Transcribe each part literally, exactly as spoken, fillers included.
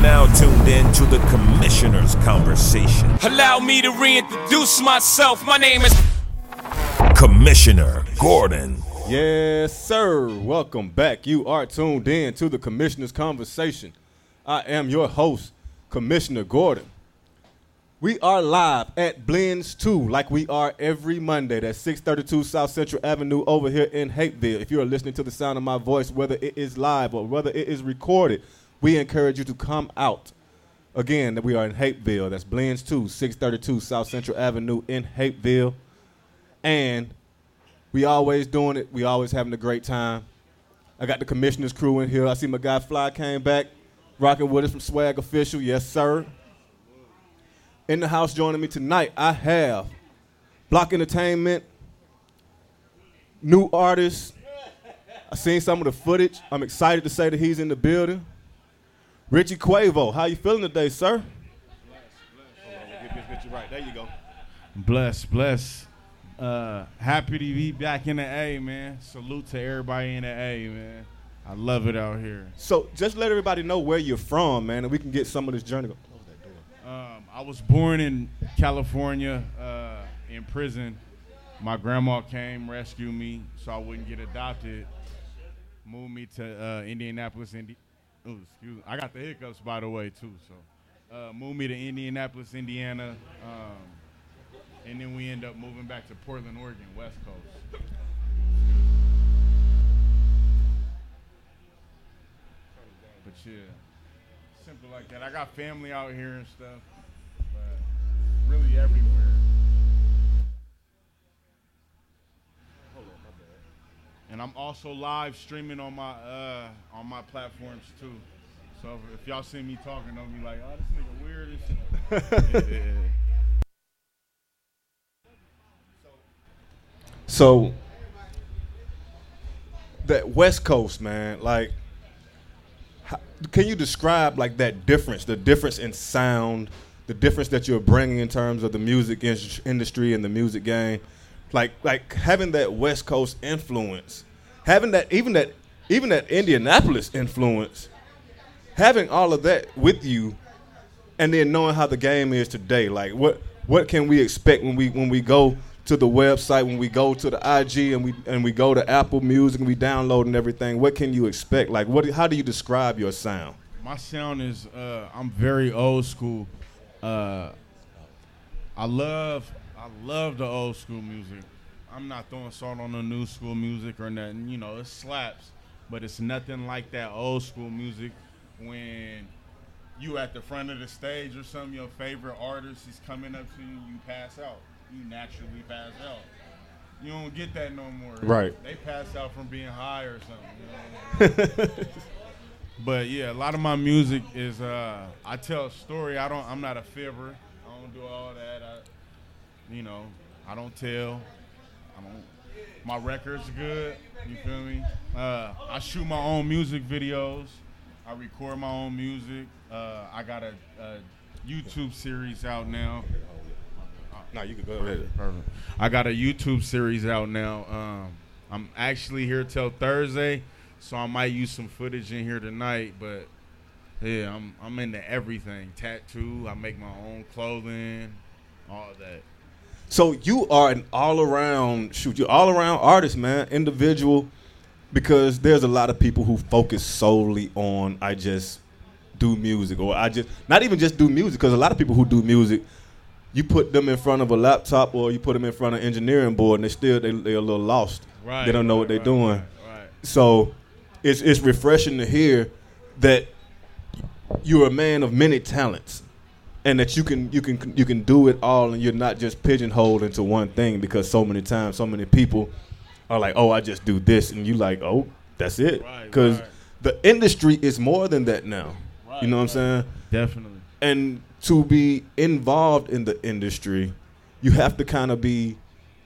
now tuned in to the Commissioner's Conversation. Allow me to reintroduce myself. My name is Commissioner Gordon. Yes, sir. Welcome back. You are tuned in to the Commissioner's Conversation. I am your host, Commissioner Gordon. We are live at Blends two, like we are every Monday. That's six thirty-two South Central Avenue over here in Hapeville. If you're listening to the sound of my voice, whether it is live or whether it is recorded, we encourage you to come out. Again, we are in Hapeville. That's Blends two, six thirty-two South Central Avenue in Hapeville. And we always doing it. We always having a great time. I got the Commissioner's crew in here. I see my guy Fly came back, rocking with us from Swag Official. Yes, sir. In the house joining me tonight, I have Block Entertainment, new artists. I seen some of the footage. I'm excited to say that he's in the building. Richie Quavo, how you feeling today, sir? Bless, bless. Hold on, get, get, get you right. There you go. Bless, bless. Uh, happy to be back in the A, man. Salute to everybody in the A, man. I love it out here. So just let everybody know where you're from, man, and we can get some of this journey. Close that door. Um, I was born in California, uh, in prison. My grandma came, rescued me so I wouldn't get adopted. Moved me to uh, Indianapolis, Indi- oh, excuse me. I got the hiccups, by the way, too. So, uh, moved me to Indianapolis, Indiana. Um, And then we end up moving back to Portland, Oregon, West Coast. But yeah, simple like that. I got family out here and stuff, but really everywhere. Hold on, my bad. And I'm also live streaming on my uh, on my platforms too. So if, if y'all see me talking, don't be like, oh, this nigga weird and shit. yeah, yeah. So that West Coast, man, like, how, can you describe like that difference, the difference in sound, the difference that you're bringing in terms of the music in- industry and the music game, like like having that West Coast influence, having that even that even that Indianapolis influence, having all of that with you, and then knowing how the game is today, like what what can we expect when we when we go to the website, when we go to the I G and we and we go to Apple Music and we download and everything? What can you expect? Like, what? How do you describe your sound? My sound is, uh, I'm very old school. Uh, I love, I love the old school music. I'm not throwing salt on the new school music or nothing. You know, it slaps, but it's nothing like that old school music when you at the front of the stage or something, your favorite artist is coming up to you, you pass out. You naturally pass out. You don't get that no more. Right. They pass out from being high or something. You know? But yeah, a lot of my music is uh, I tell a story. I don't. I'm not a fibber. I don't do all that. I, you know, I don't tell. I don't. My record's good. You feel me? Uh, I shoot my own music videos. I record my own music. Uh, I got a, a YouTube series out now. No, you can go ahead. Perfect. I got a YouTube series out now. Um, I'm actually here till Thursday, so I might use some footage in here tonight. But yeah, I'm I'm into everything. Tattoo. I make my own clothing. All that. So you are an all-around shoot. You're all-around artist, man. Individual, because there's a lot of people who focus solely on I just do music, or I just not even just do music. Because a lot of people who do music, you put them in front of a laptop or you put them in front of an engineering board and they still they, they're a little lost. Right. They don't know right, what they're right, doing. Right, right. So it's it's refreshing to hear that you're a man of many talents and that you can you can you can do it all and you're not just pigeonholed into one thing, because so many times so many people are like, oh, I just do this, and you like, oh, that's it. Because right, right. the industry is more than that now. Right, you know what right. I'm saying? Definitely. And to be involved in the industry, you have to kind of be,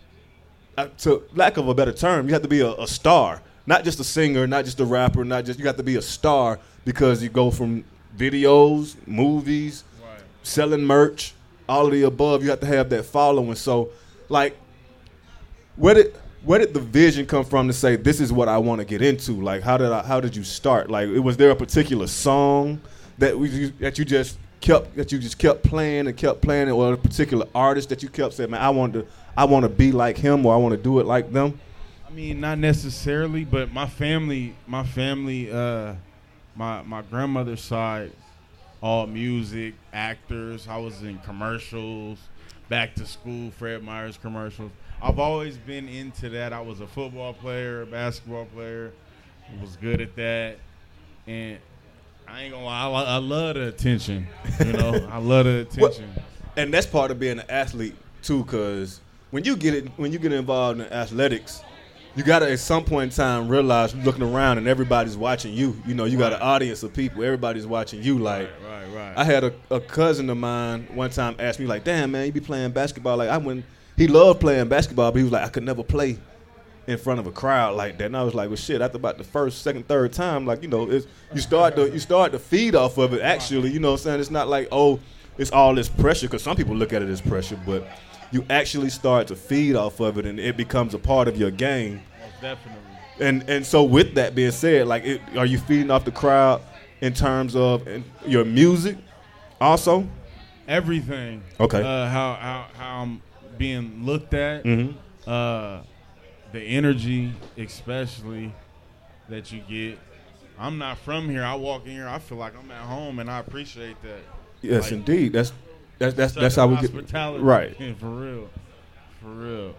uh, to lack of a better term, you have to be a, a star. Not just a singer, not just a rapper, not just, you have to be a star, because you go from videos, movies, Right. selling merch, all of the above. You have to have that following. So, like, where did where did the vision come from to say this is what I want to get into? Like, how did I, how did you start? Like, was there a particular song that we that you just kept that you just kept playing and kept playing, or a particular artist that you kept saying, man, I want to I want to be like him, or I want to do it like them? I mean, not necessarily, but my family, my family, uh, my my grandmother's side, all music, actors. I was in commercials, Back to School, Fred Meyers commercials. I've always been into that. I was a football player, a basketball player. I was good at that, and I ain't gonna lie, I, lo- I love the attention. You know, I love the attention. Well, and that's part of being an athlete too, because when you get it, when you get involved in athletics, you gotta at some point in time realize you're looking around and everybody's watching you. You know, you got an audience of people. Everybody's watching you. Like, right, right, right. I had a, a cousin of mine one time ask me like, "Damn, man, you be playing basketball?" Like, I wouldn't. He loved playing basketball, but he was like, "I could never play in front of a crowd like that." And I was like, well, shit, after about the first, second, third time, like, you know, it's, you start to you start to feed off of it, actually. You know what I'm saying? It's not like, oh, it's all this pressure, because some people look at it as pressure, but you actually start to feed off of it, and it becomes a part of your game. Most definitely. And and so with that being said, like, it, are you feeding off the crowd in terms of in your music also? Everything. Okay. Uh, how, how, how I'm being looked at. Mm-hmm. Uh, the energy, especially, that you get. I'm not from here. I walk in here, I feel like I'm at home, and I appreciate that. Yes, like, indeed. That's that's that's such that's how we hospitality. get right. Yeah, for real, for real.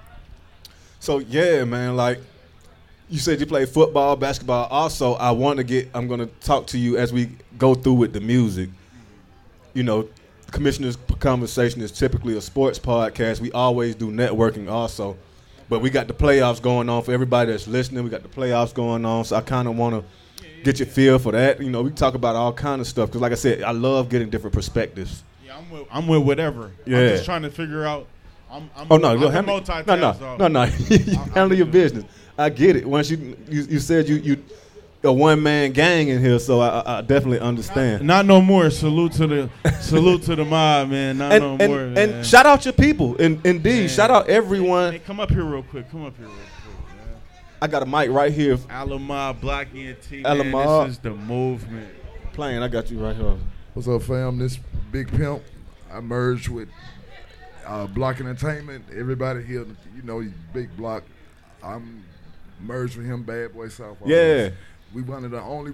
So yeah, man. Like you said, you play football, basketball. Also, I want to get. I'm going to talk to you as we go through with the music. You know, Commissioner's Conversation is typically a sports podcast. We always do networking also. But we got the playoffs going on for everybody that's listening. We got the playoffs going on, so I kind of want to get your feel for that. You know, we talk about all kind of stuff because, like I said, I love getting different perspectives. Yeah, I'm with, I'm with whatever. Yeah. I'm just trying to figure out. I'm, I'm, Oh no, I'm go handle, multitask, no, no, so no, no. You handle your business. I get it. Once you you, you said you you a one man gang in here, so I, I definitely understand. Not no more. Salute to the salute to the mob, man. Not and, no and, more. Man. and shout out your people. And indeed, Man. shout out everyone. Hey, come up here real quick. Come up here real quick, man. I got a mic right here Alamar, Block E N T, Alamar. man. This is the movement. playing. I got you right here. What's up, fam? This Big Pimp. I merged with uh, Block Entertainment. Everybody here, you know, he's Big Block. I'm merged with him, Bad Boy South. Yeah. We one of the only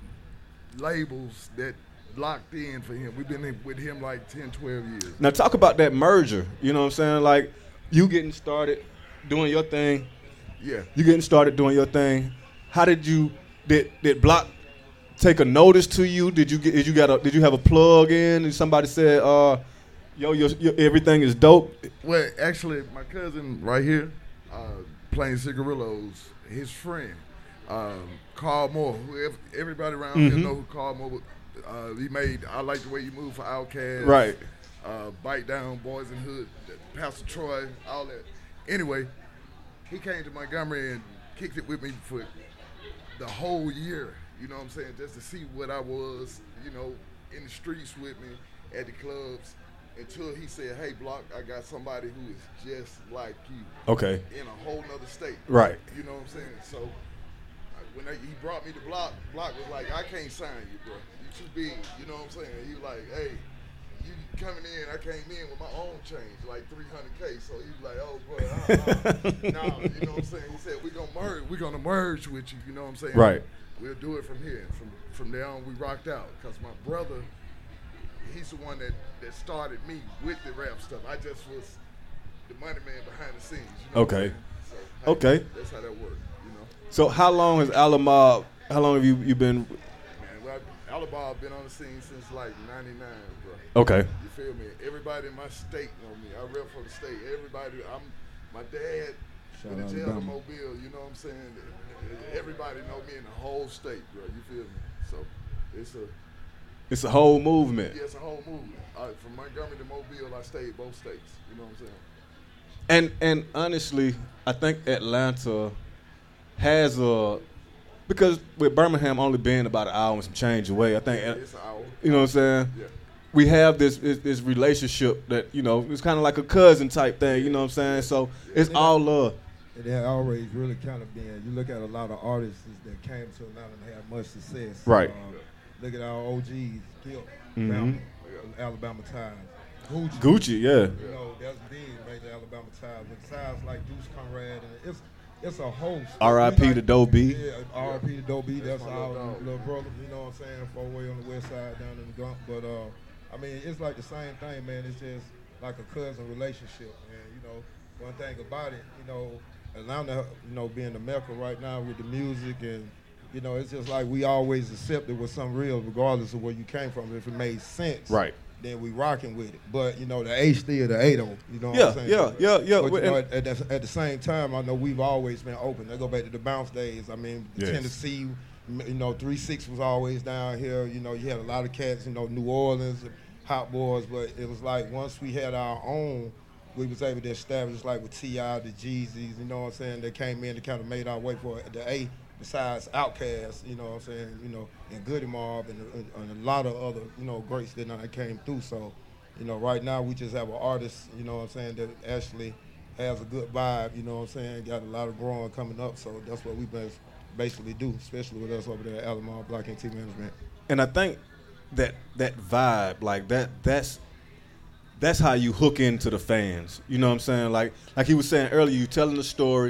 labels that locked in for him. We've been in with him like ten, twelve years. Now talk about that merger. You know what I'm saying? Like you getting started doing your thing. Yeah. You getting started doing your thing. How did you did did Block take a notice to you? Did you get did you got a did you have a plug in and somebody said, uh, yo, your, your everything is dope? Well, actually, my cousin right here, uh, playing Cigarillos, his friend, um, Carl Moore, who ev- everybody around Mhm. here know who Carl Moore was. Uh, he made I Like the Way You Move for Outkast. Right. Uh, Bite Down, Boys in Hood, Pastor Troy, all that. Anyway, he came to Montgomery and kicked it with me for the whole year. You know what I'm saying? Just to see what I was, you know, in the streets with me, at the clubs, until he said, hey, Block, I got somebody who is just like you. Okay. In a whole nother state. Right. You know what I'm saying? So uh, when they, he brought me to Block, Block was like, I can't sign you, bro. You too big. You know what I'm saying? He was like, hey, you coming in, I came in with my own change, like three hundred K. So he was like, oh, bro, uh, uh, no, you know what I'm saying? He said, we're going to merge. We're going to merge with you. You know what I'm saying? Right. We'll do it from here. From from there on, we rocked out. Because my brother, he's the one that, that started me with the rap stuff. I just was the money man behind the scenes. You know Okay. So, hey, Okay. That's how that worked, you know. So how long has Alamar, how long have you, you been? Man, well, Alabama been on the scene since like ninety-nine, bro. Okay. You feel me? Everybody in my state know me. I rep for the state. Everybody, I'm my dad Shout in the out jail Alabama. in Mobile, you know what I'm saying? Everybody know me in the whole state, bro. You feel me? So it's a It's a whole movement. yeah, it's a whole movement. Uh, from Montgomery to Mobile, I stayed both states. You know what I'm saying? And and honestly, I think Atlanta has a because with Birmingham only being about an hour and some change away, I think Yeah, it's an hour. you know what I'm saying. Yeah. We have this this, this relationship that you know it's kind of like a cousin type thing. You know what I'm saying. So it's all love. It had always really kind of been, you look at a lot of artists that came to Atlanta and had much success. Right. Um, Look at our O Gs, Gil, Mhm. Bama, Alabama ties. Gucci. Gucci, yeah. You know, that's big, right? The Alabama ties. But ties like Deuce Conrad, and it's it's a host. R I P We to Doe B. Yeah, R I P to Doe B. That's, That's my our little little, dog. brother. You know what I'm saying? Four way on the west side, down in the Gump. But uh, I mean, it's like the same thing, man. It's just like a cousin relationship, and you know, one thing about it, you know, Atlanta, you know, being the Mecca right now with the music, and you know, it's just like we always accept it was some real, regardless of where you came from. If it made sense, Right. then we rocking with it. But you know, the A still the eight oh. You know what Yeah, I'm saying? yeah, yeah, yeah. But, Well, you know, and- at, at, the, at the same time, I know we've always been open. They go back to the bounce days. I mean, Yes. Tennessee, m- you know, three six was always down here. You know, you had a lot of cats. You know, New Orleans, Hot Boys. But it was like once we had our own, we was able to establish like with T I, the Jeezys. You know what I'm saying? They came in and kind of made our way for the A. Besides Outkast, you know what I'm saying, you know, and Goody Mob and, and, and a lot of other, you know, greats that that came through. So, you know, right now we just have an artist, you know what I'm saying, that actually has a good vibe, you know what I'm saying, got a lot of growing coming up. So that's what we bas- basically do, especially with us over there at Alamo Block and T Management. And I think that that vibe, like that, that's that's how you hook into the fans. You know what I'm saying? Like like he was saying earlier, you telling the story,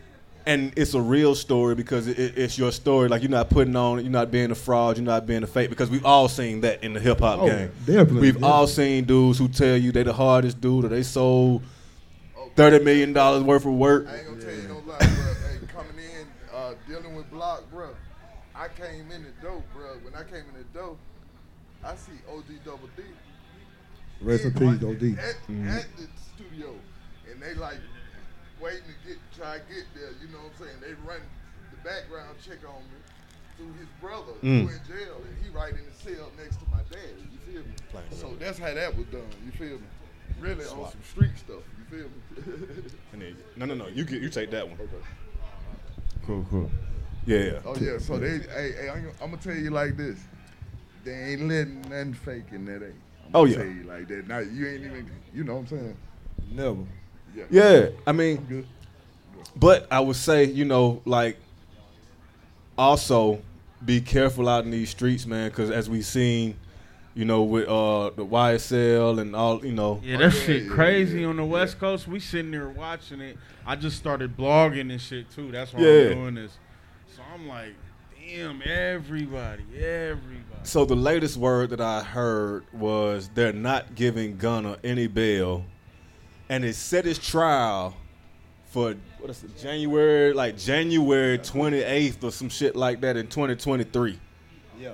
and it's a real story because it, it, it's your story. Like you're not putting on, you're not being a fraud, you're not being a fake. Because we've all seen that in the hip hop Oh, game. definitely, We've yeah. all seen dudes who tell you they the hardest dude or they sold thirty million dollars worth of work. I ain't gonna tell you no lie, bro. Hey, coming in, uh, dealing with Block, bro. I came in the dope, bro. When I came in the dope, I see O G Double D. Rest in He peace, right O D. At, at the studio, and they like waiting to get try to get there. You know what I'm saying? They run the background check on me through his brother Mm. who in jail, and he right in the cell next to my dad. You feel me? So that's how that was done. You feel me? Really on some street stuff. You feel me? And then- No, no, no. You get, you take that one. Cool, cool. Yeah. Oh yeah, so they, hey, hey, I'm, I'm gonna tell you like this. They ain't letting nothing fake in that ain't. I'm Oh, gonna yeah. tell you like that. Now you ain't even, you know what I'm saying? Never. Yeah. Yeah. I mean, Good. but I would say, you know, like, also be careful out in these streets, man, because as we've seen, you know, with uh, the Y S L and all, you know. Yeah, that yeah, shit yeah, crazy yeah, on the West Coast. We sitting there watching it. I just started blogging and shit too. That's why Yeah. I'm doing this. So I'm like, damn, everybody, everybody. So the latest word that I heard was they're not giving Gunna any bail, and it set his trial for what is it, January, like January twenty-eighth or some shit like that in twenty twenty-three. Yeah.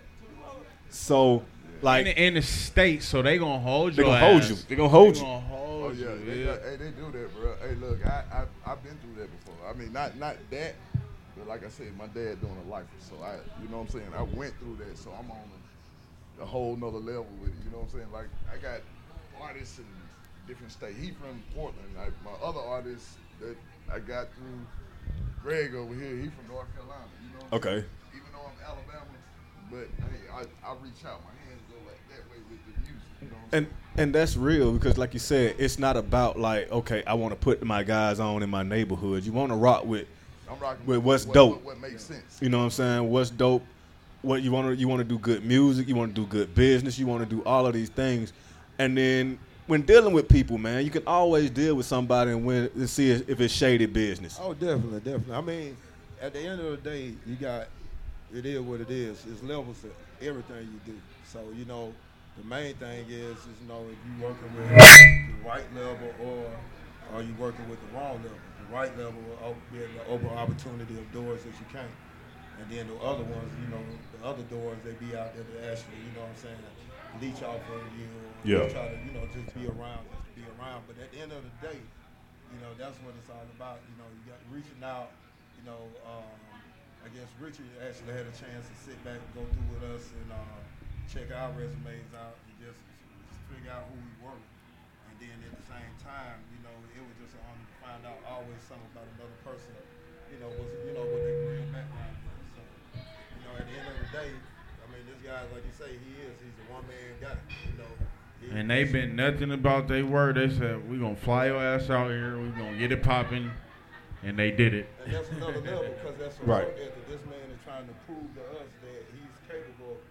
So, like, in, the, in the state, so they gonna hold you. they gonna hold you. They gonna hold They you. gonna hold Oh yeah, you. they, yeah. got- hey, they do that, bro. Hey, look, I, I I've been through that before. I mean, not not that, but like I said, my dad doing a lifer, so I, you know what I'm saying. I went through that, so I'm on a, a whole nother level with it. You know what I'm saying? Like I got artists in different states. He from Portland. Like my other artists that I got through Greg over here, he from North Carolina. You know what I'm Okay. saying? Even though I'm Alabama, but hey, I, I reach out. My hands go like that way with the music. You know what I'm And and that's real because, like you said, it's not about like, okay, I want to put my guys on in my neighborhood. You want to rock with, I'm rocking with what's what, dope. What, what makes sense. You know what I'm saying? What's dope? What you want to you want to do good music. You want to do good business. You want to do all of these things, and then when dealing with people, man, you can always deal with somebody and when and see if it's shady business. Oh, definitely, definitely. I mean, at the end of the day, you got, it is what it is. It's levels to everything you do. So, you know, the main thing is, is you know, if you working with the right level or are you working with the wrong level. The right level will op- be able to open opportunity of doors that you can't. And then the other ones, you know, the other doors, they be out there to actually, you know what I'm saying, leech off of you. Or Yeah. try to, you know, just be around, just to be around. But at the end of the day, you know, that's what it's all about. You know, you got reaching out, you know, um, I guess Richard actually had a chance to sit back and go through with us and uh, check our resumes out and just, just figure out who we were. And then at the same time, you know, it was just an honor to find out always something about another person, you know, was, you know, what their real background was. So, you know, at the end of the day, I mean, this guy, like you say, he is, he's a one-man guy, you know. He- And they been nothing about their word. They said, we going to fly your ass out here. we going to get it popping. And they did it. And that's another level because that's a Right. work ethic. This man is trying to prove to us that he's capable of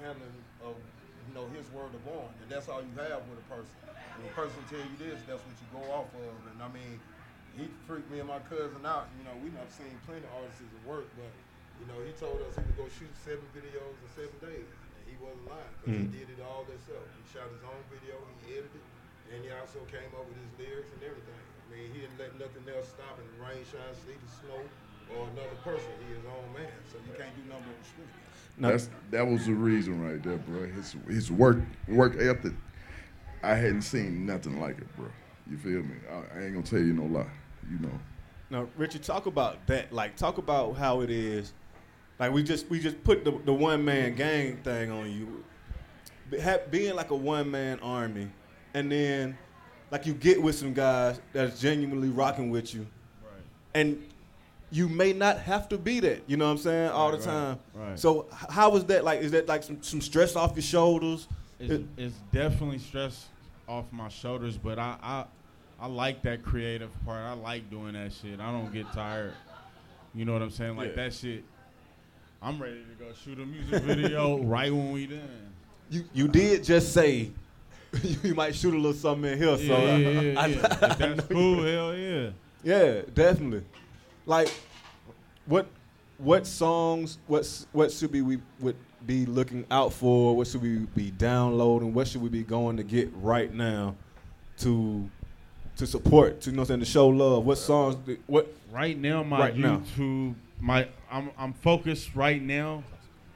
handling of, you know, his word of born, and that's all you have with a person. When a person tell you this, that's what you go off of. And I mean, he freaked me and my cousin out. You know, we have seen plenty of artists at work, but you know, he told us he would go shoot seven videos in seven days, and he wasn't lying because Mm. he did it all himself. He shot his own video, he edited, and he also came up with his lyrics and everything. I mean, he didn't let nothing else stop him. Rain, shine, sleet, or snow, or another person. He his own man, so you can't do nothing but respect. No. That's that was the reason right there, bro. His his work work ethic, I hadn't seen nothing like it, bro. You feel me? I, I ain't gonna tell you no lie. You know. Now, Richard, talk about that. Like, talk about how it is. Like, we just we just put the, the one man gang thing on you. Be- ha- being like a one man army, and then like you get with some guys that's genuinely rocking with you, Right. and you may not have to be that. You know what I'm saying? All the Right, time. right. So h- how was that? Like, is that like some, some stress off your shoulders? It's, It- it's definitely stress off my shoulders, but I, I I like that creative part. I like doing that shit. I don't get tired. You know what I'm saying? Like Yeah. that shit. I'm ready to go shoot a music video right when we done. You you did just say you might shoot a little something in here. So yeah, yeah, yeah, I- yeah. I If that's know cool, you- hell yeah. Yeah, definitely. Like, what what songs? What's what should be we would be looking out for? What should we be downloading? What should we be going to get right now to to support? To you know, what I'm saying, to show love. What songs? do- What? Right now, my Right now. YouTube, my I'm I'm focused right now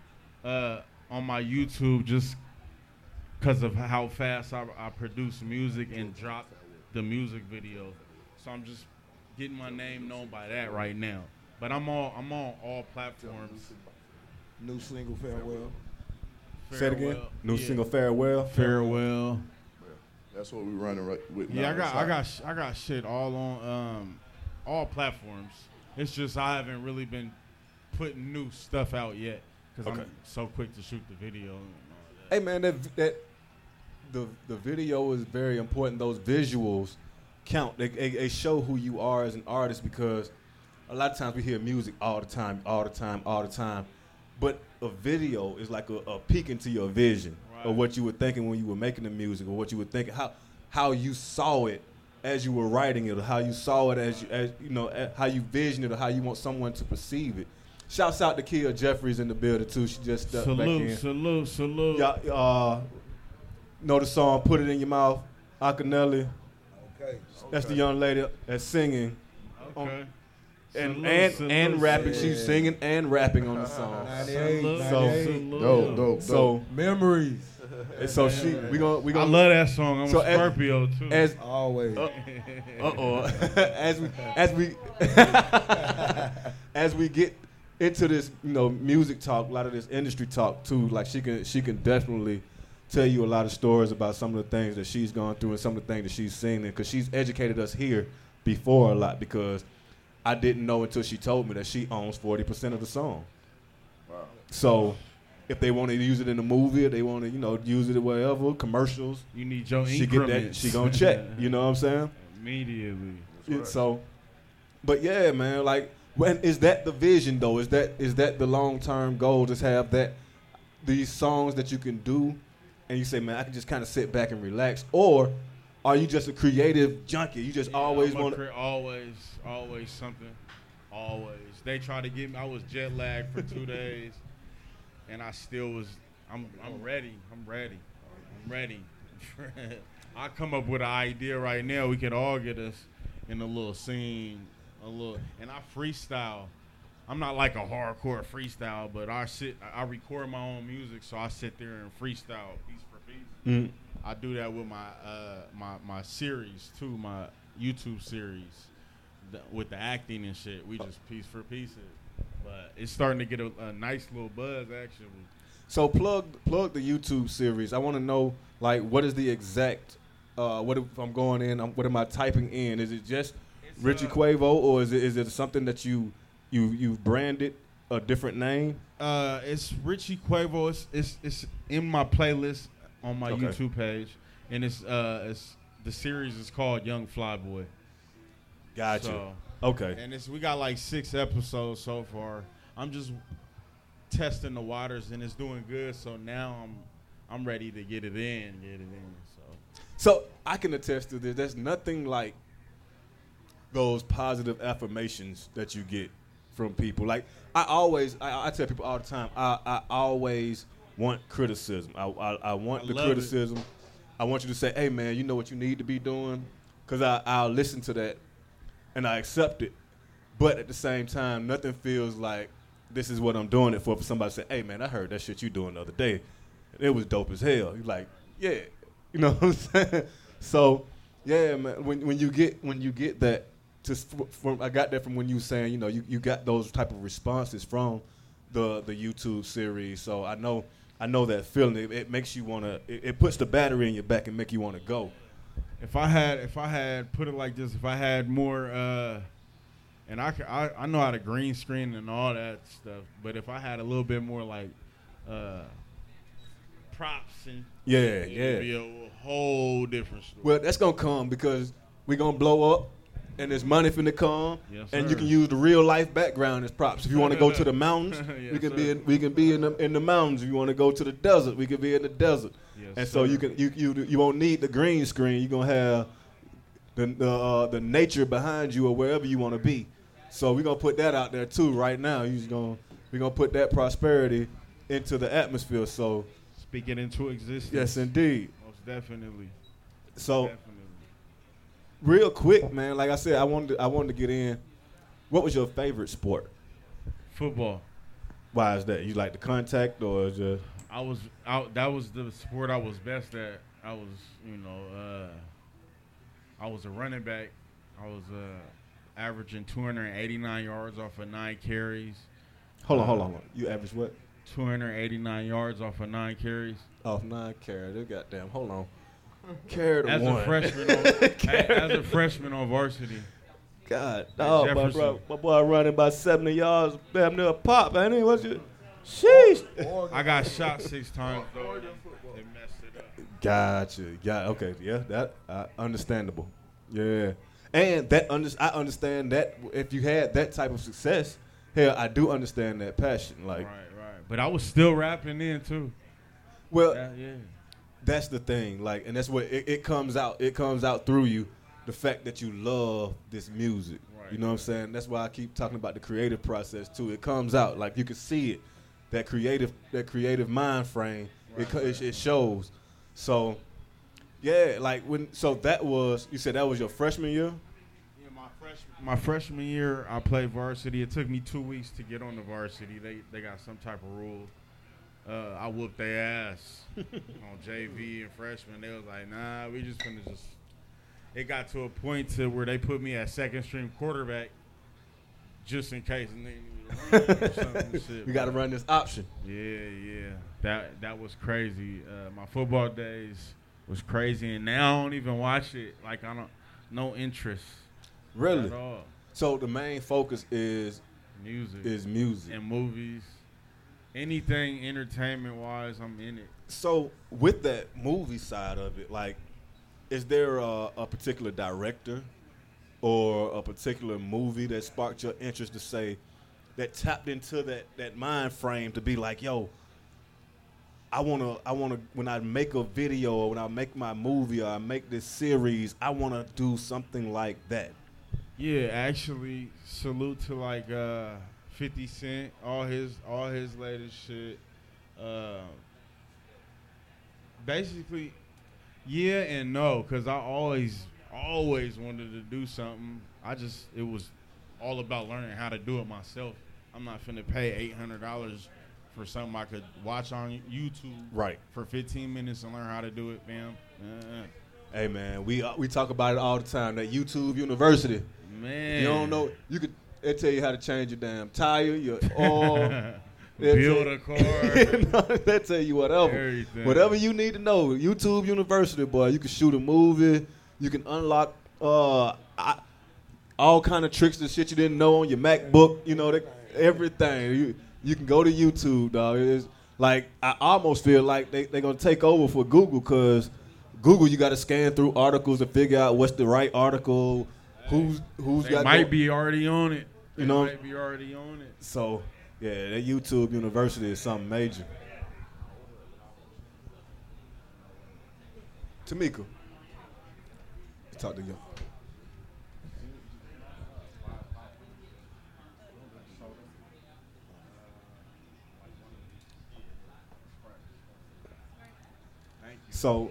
uh, on my YouTube just because of how fast I, I produce music and drop the music video. So I'm just getting my name known by that right now. But I'm all I'm on all platforms. New single, farewell. Say it again. Farewell. New Yeah. single, farewell. Farewell. That's what we running right with. Yeah, now. I got It's I hot. got sh- I got shit all on um all platforms. It's just I haven't really been putting new stuff out yet because Okay. I'm so quick to shoot the video and all that. Hey man, that that the the video is very important. Those visuals count. They, they, they show who you are as an artist because a lot of times we hear music all the time, all the time, all the time. But a video is like a, a peek into your vision Right. of what you were thinking when you were making the music, or what you were thinking, how how you saw it as you were writing it, or how you saw it as you as you know a- how you vision it, or how you want someone to perceive it. Shouts out to Kia Jeffries in the building too. She just stepped back Salute, in. salute, salute. Y'all uh, know the song "Put It in Your Mouth," Akinelli. Okay. That's the young lady that's singing Okay. and Salute, and, salute, and rapping. salute. She's singing and rapping on the song. ninety-eight, Salute, So- ninety-eight. salute. Dope, dope, dope. So Memories. and so she we gonna we I gonna love that song. I'm So a as- Scorpio too. as Always. uh oh as we as we as we get into this, you know, music talk, a lot of this industry talk too. Like she can she can definitely tell you a lot of stories about some of the things that she's gone through and some of the things that she's seen, because she's educated us here before a lot. Because I didn't know until she told me that she owns forty percent of the song. Wow. So if they want to use it in a movie, or they want to, you know, use it wherever, commercials, you need your she get that. increments. She gonna check. You know what I'm saying? Immediately. Yeah, so, but yeah, man, like, when is that the vision though? Is that is that the long term goal? Just have that these songs that you can do, and you say, man, I can just kind of sit back and relax, or are you just a creative junkie? You just Yeah, always I'm a want cre- always, always something. Always. They tried to get me. I was jet lagged for two days, and I still was. I'm. I'm ready. I'm ready. I'm ready. I come up with an idea right now. We could all get us in a little scene, a little, and I freestyle. I'm not like a hardcore freestyle, but I sit. I record my own music, so I sit there and freestyle piece for piece. Mm. I do that with my uh, my my series too, my YouTube series, the, with the acting and shit. We just piece for piece it, but it's starting to get a, a nice little buzz actually. So plug plug the YouTube series. I want to know, like, what is the exact? Uh, what if I'm going in? Um, what am I typing in? Is it just It's, Richie uh, Quavo, or is it is it something that you you you branded a different name? Uh, it's Richie Quavo. It's, it's it's in my playlist on my Okay. YouTube page, and it's uh it's the series is called Young Flyboy. Gotcha. So, Okay. and it's we got like six episodes so far. I'm just testing the waters and it's doing good. So now I'm I'm ready to get it in, get it in. So So I can attest to this. There's nothing like those positive affirmations that you get from people. Like I always, I, I tell people all the time, I, I always want criticism. I, I, I want I the love criticism. I want you to say, hey man, you know what you need to be doing? Because I, I'll listen to that and I accept it. But at the same time, nothing feels like this is what I'm doing it for. For somebody to say, hey man, I heard that shit you doing the other day. It was dope as hell. You're like, yeah. You know what I'm saying? So, yeah, man. When when you get when you get that, just from I got that from when you were saying, you know, you, you got those type of responses from the the YouTube series. So I know I know that feeling. It, it makes you wanna. It, it puts the battery in your back and make you wanna go. if I had if I had put it like this, if I had more, uh, and I, I I know how to green screen and all that stuff, but if I had a little bit more like uh, props and Yeah, it yeah. would be a whole different story. Well, that's gonna come because we're gonna blow up, and there's money finna come, Yes, and sir. you can use the real life background as props. If you want to go to the mountains, Yes, we can sir. be in, we can be in the in the mountains. If you want to go to the desert, we can be in the desert. Yes, and so sir. you can you you you won't need the green screen. You're gonna have the the uh, the nature behind you or wherever you want to be. So we're gonna put that out there too right now. You're gonna we're gonna put that prosperity into the atmosphere. So Speak it into existence. yes, indeed. Most definitely. So. Definitely. Real quick, man. Like I said, I wanted to, I wanted to get in. What was your favorite sport? Football. Why is that? You like the contact or just? I was out. That was the sport I was best at. I was, you know, uh, I was a running back. I was uh, averaging two hundred eighty-nine yards off of nine carries. Hold on, Uh, hold on. hold on. You average what? two hundred eighty-nine yards off of nine carries. Off nine carry. They goddamn. Hold on. Carry the As one. a freshman, on, as a freshman on varsity. God, dog, my, Jefferson. bro, my boy running about seventy yards, damn near a pop, ain't he? What's your? Sheesh. I got shot six times though. It messed it up. Gotcha. Yeah. Okay. Yeah. That uh, understandable. Yeah. And that under, I understand that if you had that type of success, hell, I do understand that passion. Like, Right, right. But I was still rapping in too. well, Yeah, yeah. that's the thing. Like, and that's what it, it comes out. It comes out through you, the fact that you love this music. Right, You know what I'm saying? That's why I keep talking about the creative process too. It comes out like you can see it, that creative, that creative mind frame. it, co- it it shows. So, yeah, like when. So that was you said that was your freshman year. Yeah, my freshman, my freshman year, I played varsity. It took me two weeks to get on the varsity. They they got some type of rule. Uh, I whooped their ass on J V and freshman. They was like, nah, we just finna just. It got to a point to where they put me at second string quarterback, just in case and they need me to run or something. Shit, We got to bro. run this option. Yeah, yeah. That that was crazy. Uh, my football days was crazy, and now I don't even watch it. Like I don't, no interest Really. at all. So the main focus is Music is music. and movies, anything entertainment wise, I'm in it. So with that movie side of it, like, is there a, a particular director or a particular movie that sparked your interest to say that tapped into that, that mind frame to be like, yo, I wanna I wanna when I make a video or when I make my movie or I make this series, I wanna do something like that. Yeah, actually, salute to like uh, fifty Cent, all his all his latest shit. Uh, basically, yeah and no, cause I always always wanted to do something. I just it was all about learning how to do it myself. I'm not finna pay eight hundred dollars for something I could watch on YouTube Right. for fifteen minutes and learn how to do it, fam. Uh, Hey man, we uh, we talk about it all the time. That YouTube University. man, You don't know. You could. They tell you how to change your damn tire, your oil. They'll build tell- a car. They tell you whatever. Everything. Whatever you need to know. YouTube University, boy. You can shoot a movie. You can unlock uh, I, all kind of tricks and shit you didn't know on your MacBook. You know, they, everything. You you can go to YouTube, dog. It's like I almost feel like they they gonna take over for Google because Google you got to scan through articles to figure out what's the right article. Who's who's They got might go- be already on it. They You know? might be already on it. So, Yeah, that YouTube University is something major. Tamika, talk to you. So,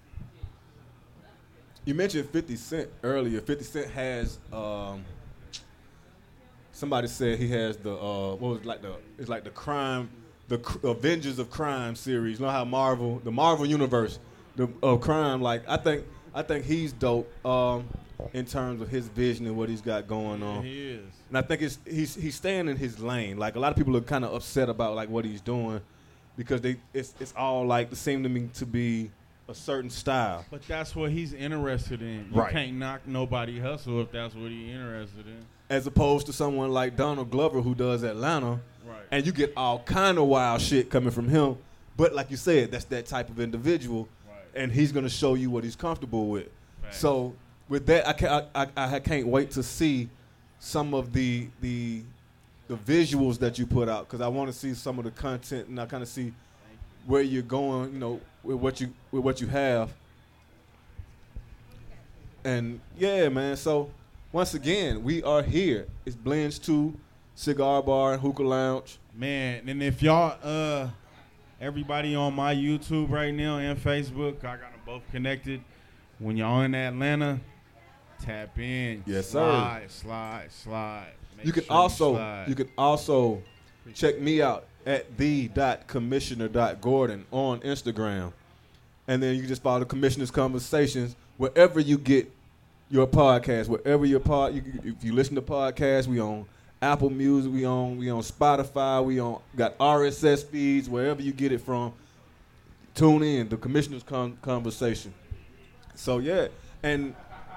you mentioned fifty Cent earlier. fifty Cent has, um, somebody said he has the, uh, what was it, like the, it's like the crime, the cr- Avengers of Crime series. You know how Marvel, the Marvel universe the, of crime, like, I think I think he's dope um, in terms of his vision and what he's got going on. Yeah, he is. And I think it's he's he's staying in his lane. Like, a lot of people are kind of upset about, like, what he's doing because they it's it's all, like, it seemed to me to be a certain style. But that's what he's interested in. You Right. can't knock nobody hustle if that's what he's interested in. As opposed to someone like Donald Glover who does Atlanta, Right. and you get all kind of wild shit coming from him. But like you said, that's that type of individual, Right. and he's gonna show you what he's comfortable with. Facts. So with that, I can't I, I, I can't wait to see some of the the the visuals that you put out because I want to see some of the content and I kind of see where you're going, you know, with what you with what you have. And yeah, man. So once again, we are here. It's Blends two, Cigar Bar and Hookah Lounge. Man, and if y'all, uh, everybody on my YouTube right now and Facebook, I got them both connected. When y'all in Atlanta, tap in. Yes, sir. slide, Slide, slide, Make You can sure also slide. you can also check me out at the dot commissioner dot gordon on Instagram, and then you can just follow the Commissioner's Conversations wherever you get your podcast. Wherever your pod, you, if you listen to podcasts, we on Apple Music, we on we on Spotify, we on got R S S feeds. Wherever you get it from, tune in the Commissioner's Con- Conversation. So yeah, and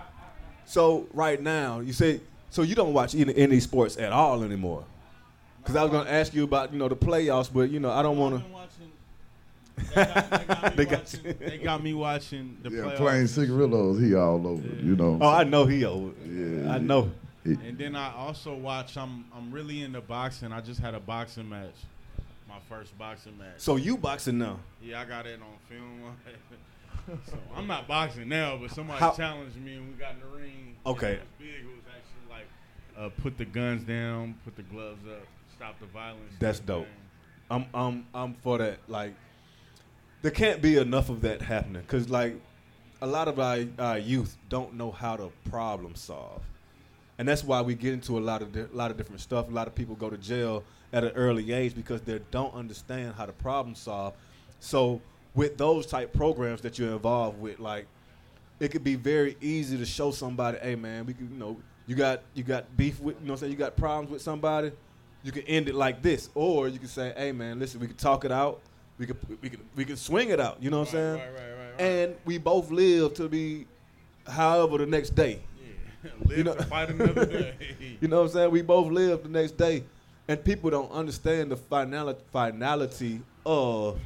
so right now you say so you don't watch any, any sports at all anymore. Because I was going to ask you about, you know, the playoffs, but, you know, I don't want They got, they got me They got watching, you. they got me watching the Yeah, playoffs. playing cigarillos, he all over it, you know. Oh, I know he old. Yeah, I know. He- And then I also watch. I'm I'm really into boxing. I just had a boxing match, my first boxing match. So you boxing now? Yeah, I got it on film. So I'm not boxing now, but somebody How- challenged me and we got in the ring. Okay. It was big. It was actually like uh, put the guns down, put the gloves up, stop the violence. That's type dope. thing. I'm I'm I'm for that. Like, there can't be enough of that happening because, like, a lot of our, our youth don't know how to problem solve, and that's why we get into a lot of di- lot of different stuff. A lot of people go to jail at an early age because they don't understand how to problem solve. So with those type programs that you're involved with, like, it could be very easy to show somebody, hey man, we can, you know, you got you got beef with, you know what I'm saying, you got problems with somebody, you can end it like this. Or you can say, hey man, listen, we can talk it out, we could we could we can swing it out, you know what I'm saying? Right, right, right, right. And we both live to be however the next day. Yeah. Live You know- to fight another day. You know what I'm saying? We both live the next day. And people don't understand the finality finality of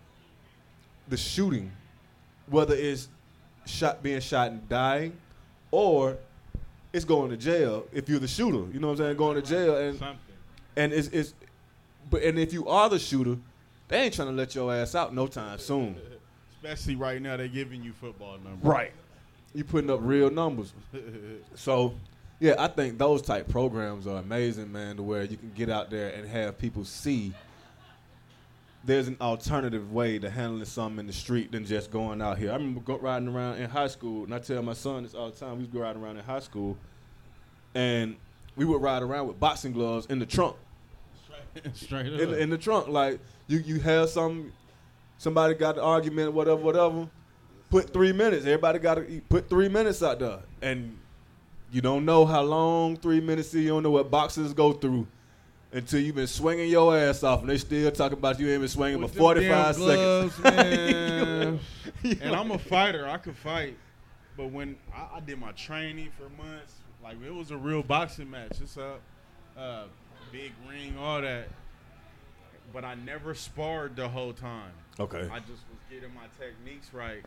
the shooting, whether it's shot being shot and dying, or it's going to jail if you're the shooter. You know what I'm saying? Going to jail and Something. and it's it's but and if you are the shooter, they ain't trying to let your ass out no time soon. Especially right now, they're giving you football numbers. Right. You putting up real numbers. So yeah, I think those type programs are amazing, man, to where you can get out there and have people see there's an alternative way to handling something in the street than just going out here. I remember go, riding around in high school, and I tell my son this all the time. We used to go riding around in high school, and we would ride around with boxing gloves in the trunk. Straight up. In the, in the trunk, like you, you have some, somebody got an argument, whatever, whatever. Put three minutes. Everybody got to put three minutes out there, and you don't know how long three minutes is. You don't know what boxers go through until you've been swinging your ass off, and they still talking about you ain't been swinging With for them forty-five damn gloves, seconds. man. You And know? I'm a fighter. I could fight. But when I, I did my training for months, like it was a real boxing match. It's a uh, big ring, all that. But I never sparred the whole time. Okay. I just was getting my techniques right.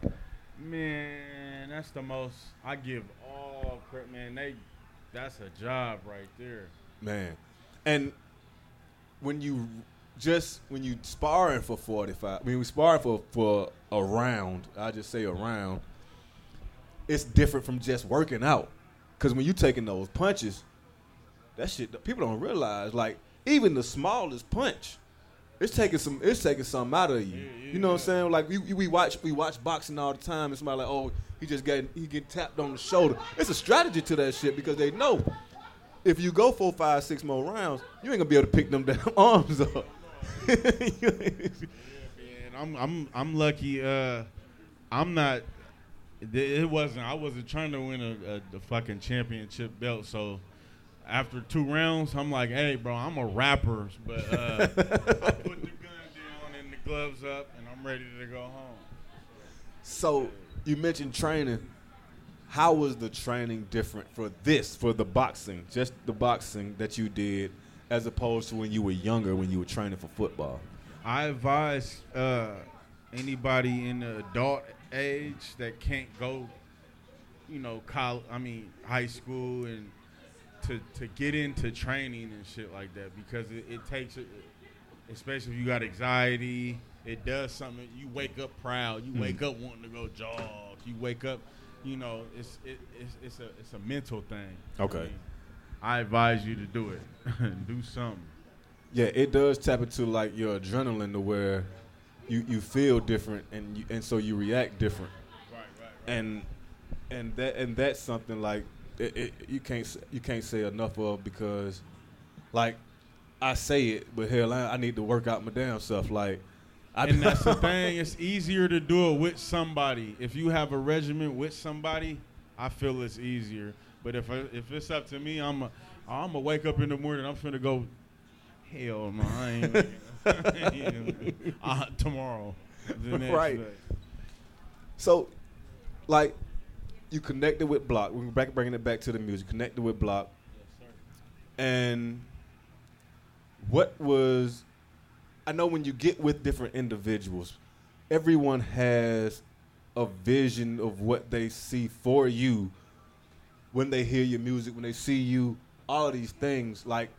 Man, that's the most I give all credit. Man, they that's a job right there. Man, and when you just when you sparring for forty-five, I mean, we sparring for for a round. I just say a round. It's different from just working out, because when you taking those punches, that shit people don't realize. Like even the smallest punch, it's taking some. It's taking something out of you. Yeah, yeah, you know yeah. what I'm saying? Like we we watch we watch boxing all the time, and somebody like, oh, he just got he get tapped on the shoulder. It's a strategy to that shit, because they know if you go four, five, six more rounds, you ain't gonna be able to pick them damn arms up. yeah, man, I'm I'm I'm lucky. Uh, I'm not. It wasn't. I wasn't trying to win a, a the fucking championship belt. So after two rounds, I'm like, hey, bro, I'm a rapper, but uh, I put the gun down and the gloves up, and I'm ready to go home. So you mentioned training. How was the training different for this, for the boxing, just the boxing that you did, as opposed to when you were younger, when you were training for football? I advise uh, anybody in the adult age that can't go, you know, college, I mean, high school, and to to get into training and shit like that, because it, it takes, especially if you got anxiety, it does something. You wake up proud. You mm. wake up wanting to go jog. You wake up. You know, it's it, it's it's a it's a mental thing. Okay. I mean, I advise you to do it. Do something. Yeah, it does tap into like your adrenaline, to where you, you feel different, and you, and so you react different. Right, right, right. And and that and that's something like it, it, you can't you can't say enough of, because like I say it, but hell, I, I need to work out my damn self. Like. And that's the thing. It's easier to do it with somebody. If you have a regimen with somebody, I feel it's easier. But if I, if it's up to me, I'm a, I'm gonna wake up in the morning. I'm finna go. Hell no, I ain't. you know, uh, tomorrow, the next right. day. So, like, you connected with Block. We're back bringing it back to the music. Connected with Block. Yes, sir. And what was? I know when you get with different individuals, everyone has a vision of what they see for you when they hear your music, when they see you, all of these things. Like,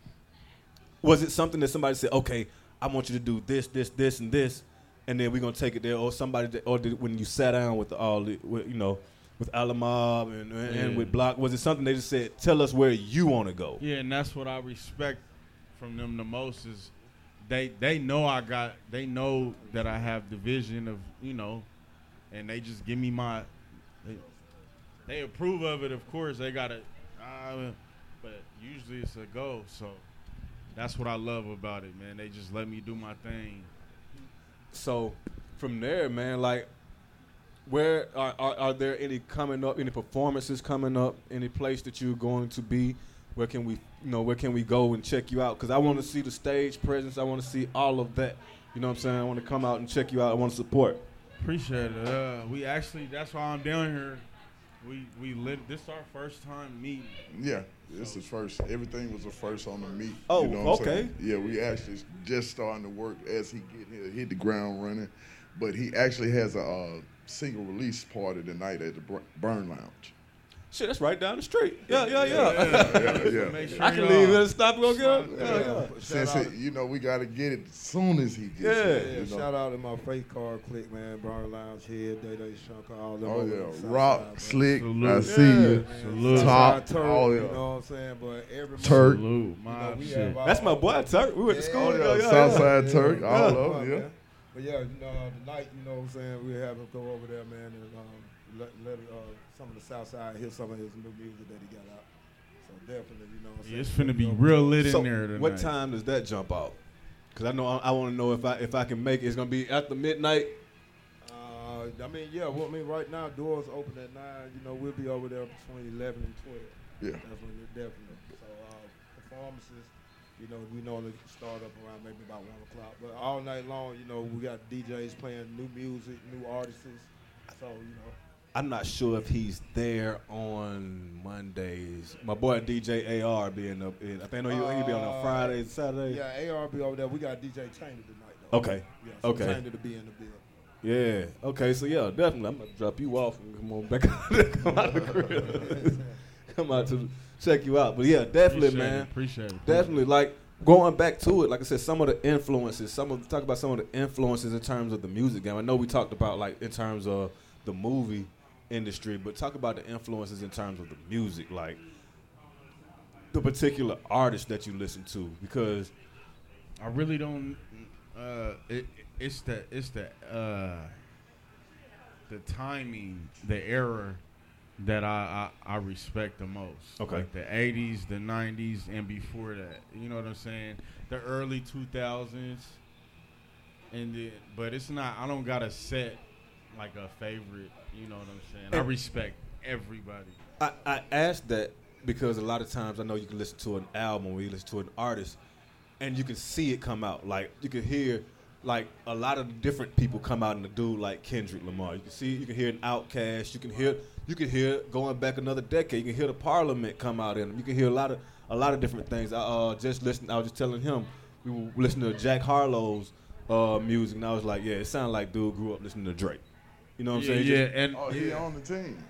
was it something that somebody said, okay, I want you to do this, this, this, and this, and then we're going to take it there? Or somebody, that, or did, when you sat down with all the, with, you know, with Alamob and, and, yeah. and with Block, was it something they just said, tell us where you want to go? Yeah, and that's what I respect from them the most is, They they know I got they know that I have the vision of, you know, and they just give me my they, they approve of it, of course. They got it, uh, but usually it's a go. So that's what I love about it, man. They just let me do my thing. So from there, man, like, where are, are are there any coming up, any performances coming up, any place that you're going to be? Where can we, you know, where can we go and check you out? Because I want to see the stage presence. I want to see all of that. You know what I'm saying? I want to come out and check you out. I want to support. Appreciate it. Uh, we actually, that's why I'm down here. We we lit. This is our first time meeting. Yeah, this is first. Everything was a first on the meet. Oh, you know what okay. I'm saying? Yeah, we actually just starting to work as he get here, hit the ground running. But he actually has a uh, single release party tonight at the Burn Lounge. Shit, that's right down the street. Yeah, yeah, yeah. yeah, yeah, yeah. Make sure I can y'all- leave and stop and go get him. Yeah, Yeah, yeah. Since it, you know, we got to get it as soon as he gets Yeah. here. Yeah, you know? shout out to my face card click, man. Burn Lounge Head, Day Day Shunker, all them. Oh, over yeah. the south Rock, side, Slick, Salute. I see Yeah. you. Salute. Top, Turk, all you yeah. know what I'm saying? But every Turk. month, Salute, you know, my we shit. have our That's my own- boy, Turk. We went to Yeah. school Oh, together. yeah. Yeah, Southside Yeah, Turk, yeah. all Yeah. over, yeah. man. But yeah, you know, tonight, you know what I'm saying, we have him go over there, man, and um, let, let uh, some of the Southside hear some of his new music that he got out. So definitely, you know what I'm saying. Yeah, it's finna be You know, real lit in So there tonight. what time does that jump out? Because I know I, I want to know if I if I can make it. It's gonna be after midnight. Uh, I mean, yeah, well, I mean, right now, doors open at nine. You know, we'll be over there between eleven and twelve. Yeah. That's when we're definitely. So, uh, performances, you know, we normally start up around maybe about one o'clock. But all night long, you know, we got D Js playing new music, new artists. So, you know. I'm not sure if he's there on Mondays. My boy D J A R being up. In, I think I know he, he'll be on a Uh, Friday, Saturday. Yeah, A R be over there. We got D J Tainted tonight, though. Okay. Yeah, so Okay. Tainted to be in the bill. Yeah. Okay. So yeah, definitely. I'm gonna drop you off and come on back out. Come out the crib. Come out to check you out. But yeah, definitely, Appreciate man. It, appreciate it. Definitely. Like going back to it, like I said, some of the influences, some of talk about some of the influences in terms of the music game. I know we talked about like in terms of the movie industry, but talk about the influences in terms of the music, like the particular artist that you listen to, because I really don't. Uh, it, it's the it's the uh, the timing, the era that I, I, I respect the most. Okay. Like the eighties, the nineties, and before that. You know what I'm saying? The early two thousands. And the, but it's not, I don't got a set like a favorite. You know what I'm saying? I respect everybody. I, I asked that because a lot of times I know you can listen to an album or you listen to an artist and you can see it come out. Like you can hear like a lot of different people come out in a dude like Kendrick Lamar. You can see, you can hear an Outkast. You can hear, you can hear going back another decade. You can hear the Parliament come out in them. You can hear a lot of a lot of different things. I uh, just listened. I was just telling him we were listening to Jack Harlow's uh, music, and I was like, yeah, it sounded like dude grew up listening to Drake. You know what I'm Yeah, saying? yeah, Just- and Oh, he yeah. on the team.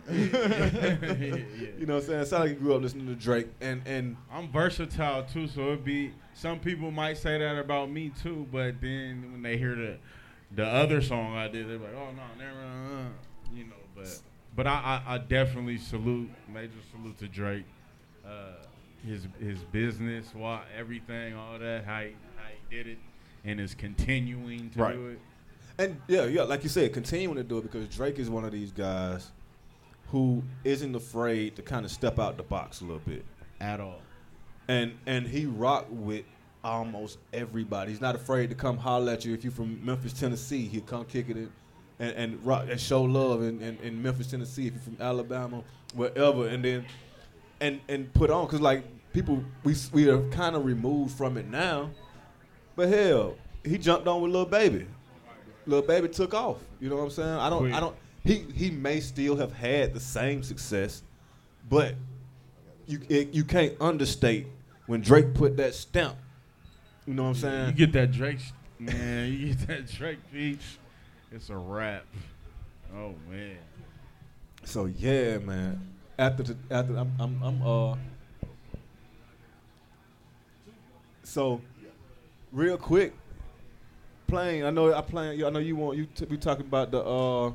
You know what I'm saying? It sounded like he grew up listening to Drake, and and I'm versatile too, so it'd be some people might say that about me too, but then when they hear the the other song I did, they're like, oh no, never, uh, you know. But but I, I, I definitely salute, major salute to Drake, uh, his his business, why everything, all that, how he, how he did it, and is continuing to Right. do it. And yeah, yeah, like you said, continuing to do it because Drake is one of these guys who isn't afraid to kind of step out the box a little bit. At all. And and he rock with almost everybody. He's not afraid to come holler at you. If you're from Memphis, Tennessee, he'll come kick it in and, and rock and show love in, in, in Memphis, Tennessee. If you're from Alabama, wherever, and then and and put on, because like people, we we are kind of removed from it now. But hell, he jumped on with Lil Baby. Lil Baby took off. You know what I'm saying? I don't. Quick. I don't. He he may still have had the same success, but you it, you can't understate when Drake put that stamp. You know what I'm saying? You get that Drake, sh- man, you get that Drake beat, it's a wrap. Oh, man. So yeah, man. After the, after I'm I'm, I'm uh. So, real quick, playing. I know I playing. I know you want you to be talking about the uh.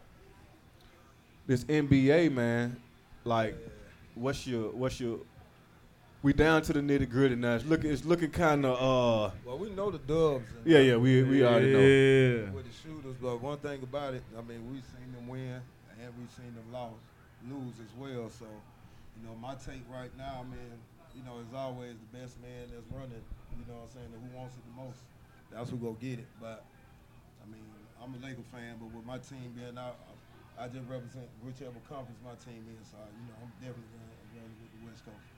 This N B A, man. Like, what's your what's your? We down to the nitty gritty now. It's looking it's looking kind of uh. Well, we know the Dubs. and- Yeah, yeah. We we already know. Yeah. With the shooters, but one thing about it, I mean, we've seen them win and we've seen them lose, lose as well. So, you know, my take right now, I mean, you know, as always, the best man that's running, you know what I'm saying, who wants it the most, that's who go get it. But, I mean, I'm a Laker fan, but with my team being out, I just represent whichever conference my team is. So, you know, I'm definitely going with the West Coast.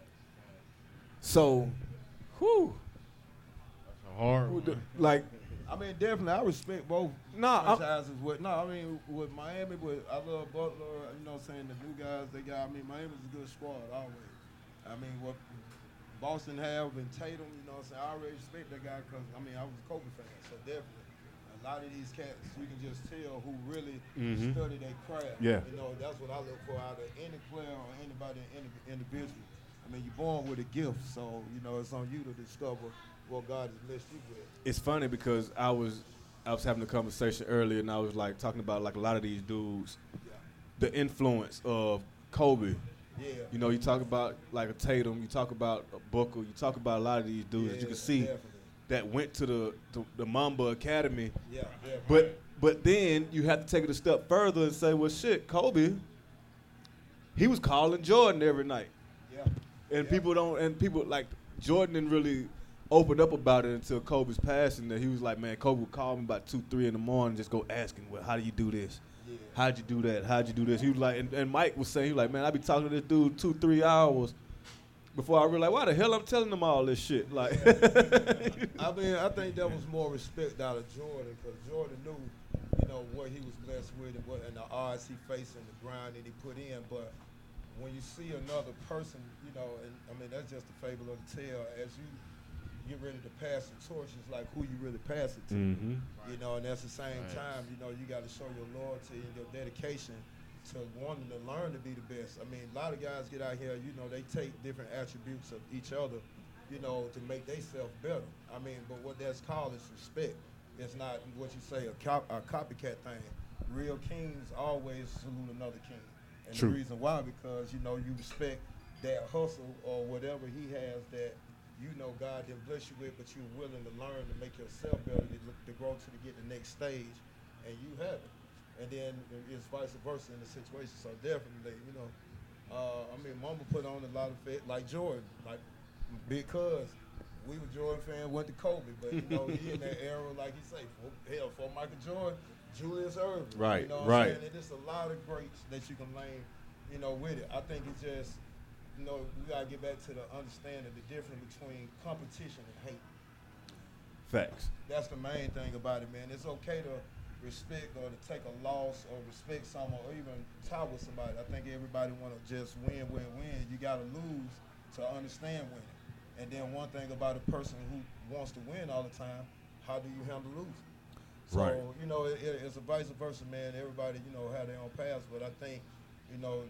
So, whew, That's a hard who one. the- like I mean, definitely, I respect both Nah, I'm- franchises. With no, I mean, with Miami, with I love Butler. You know, what I'm saying the new guys they got. I mean, Miami's a good squad always. I mean, what Boston have and Tatum. You know, what I'm saying I already respect that guy because I mean I was a Kobe fan, so definitely a lot of these cats you can just tell who really Mhm. study their craft. Yeah. You know, that's what I look for out of any player or anybody any individual. I mean, you're born with a gift, so you know it's on you to discover what God has blessed you with. it's funny because I was I was having a conversation earlier and I was like talking about like a lot of these dudes, the influence of Kobe. Yeah. You know, you talk about like a Tatum, you talk about a Booker, you talk about a lot of these dudes that you can see Definitely. that went to the to the Mamba Academy. Yeah, definitely. But but then you have to take it a step further and say, well, shit, Kobe, he was calling Jordan every night, Yeah. and Yeah. people don't, and people like Jordan didn't really open up about it until Kobe's passing. That he was like, man, Kobe would call me about two, three in the morning, just go asking, well, how do you do this? Yeah. How'd you do that? How'd you do this? He was like, and, and Mike was saying, he was like, man, I be talking to this dude two, three hours before I realized, why the hell I'm telling him all this shit? Like, I mean, I think that was more respect out of Jordan because Jordan knew, you know, what he was blessed with and, what, and the odds he faced and the grind that he put in. But when you see another person, you know, and I mean, that's just the fable of the tale. As you get ready to pass the torch, it's like who you really pass it to. Mhm. You know, and at the same Right. time, you know, you got to show your loyalty and your dedication to wanting to learn to be the best. I mean, a lot of guys get out here, you know, they take different attributes of each other, you know, to make themselves better. I mean, but what that's called is respect. It's not what you say a, cop, a copycat thing. Real kings always salute another king, and True. the reason why because you know you respect that hustle or whatever he has that you know God didn't bless you with, but you're willing to learn to make yourself better to, to grow to, to get the next stage, and you have it. And then it's vice versa in the situation. So definitely, you know, uh, I mean, Mama put on a lot of fit, like Jordan, like because we were Jordan fans, went to Kobe, but you know, he in that era, like you say, for, hell, for Michael Jordan, Julius Erving. Right, you know what right. I'm saying? And it's a lot of greats that you can name, you know, with it. I think it's just, you know, we gotta get back to the understanding the difference between competition and hate. Facts. That's the main thing about it, man. It's okay to respect or to take a loss or respect someone or even tie with somebody. I think everybody want to just win, win, win. You got to lose to understand winning. And then one thing about a person who wants to win all the time, how do you handle losing? So, Right. you know, it, it, it's a vice versa, man. Everybody, you know, have their own paths, but I think, you know,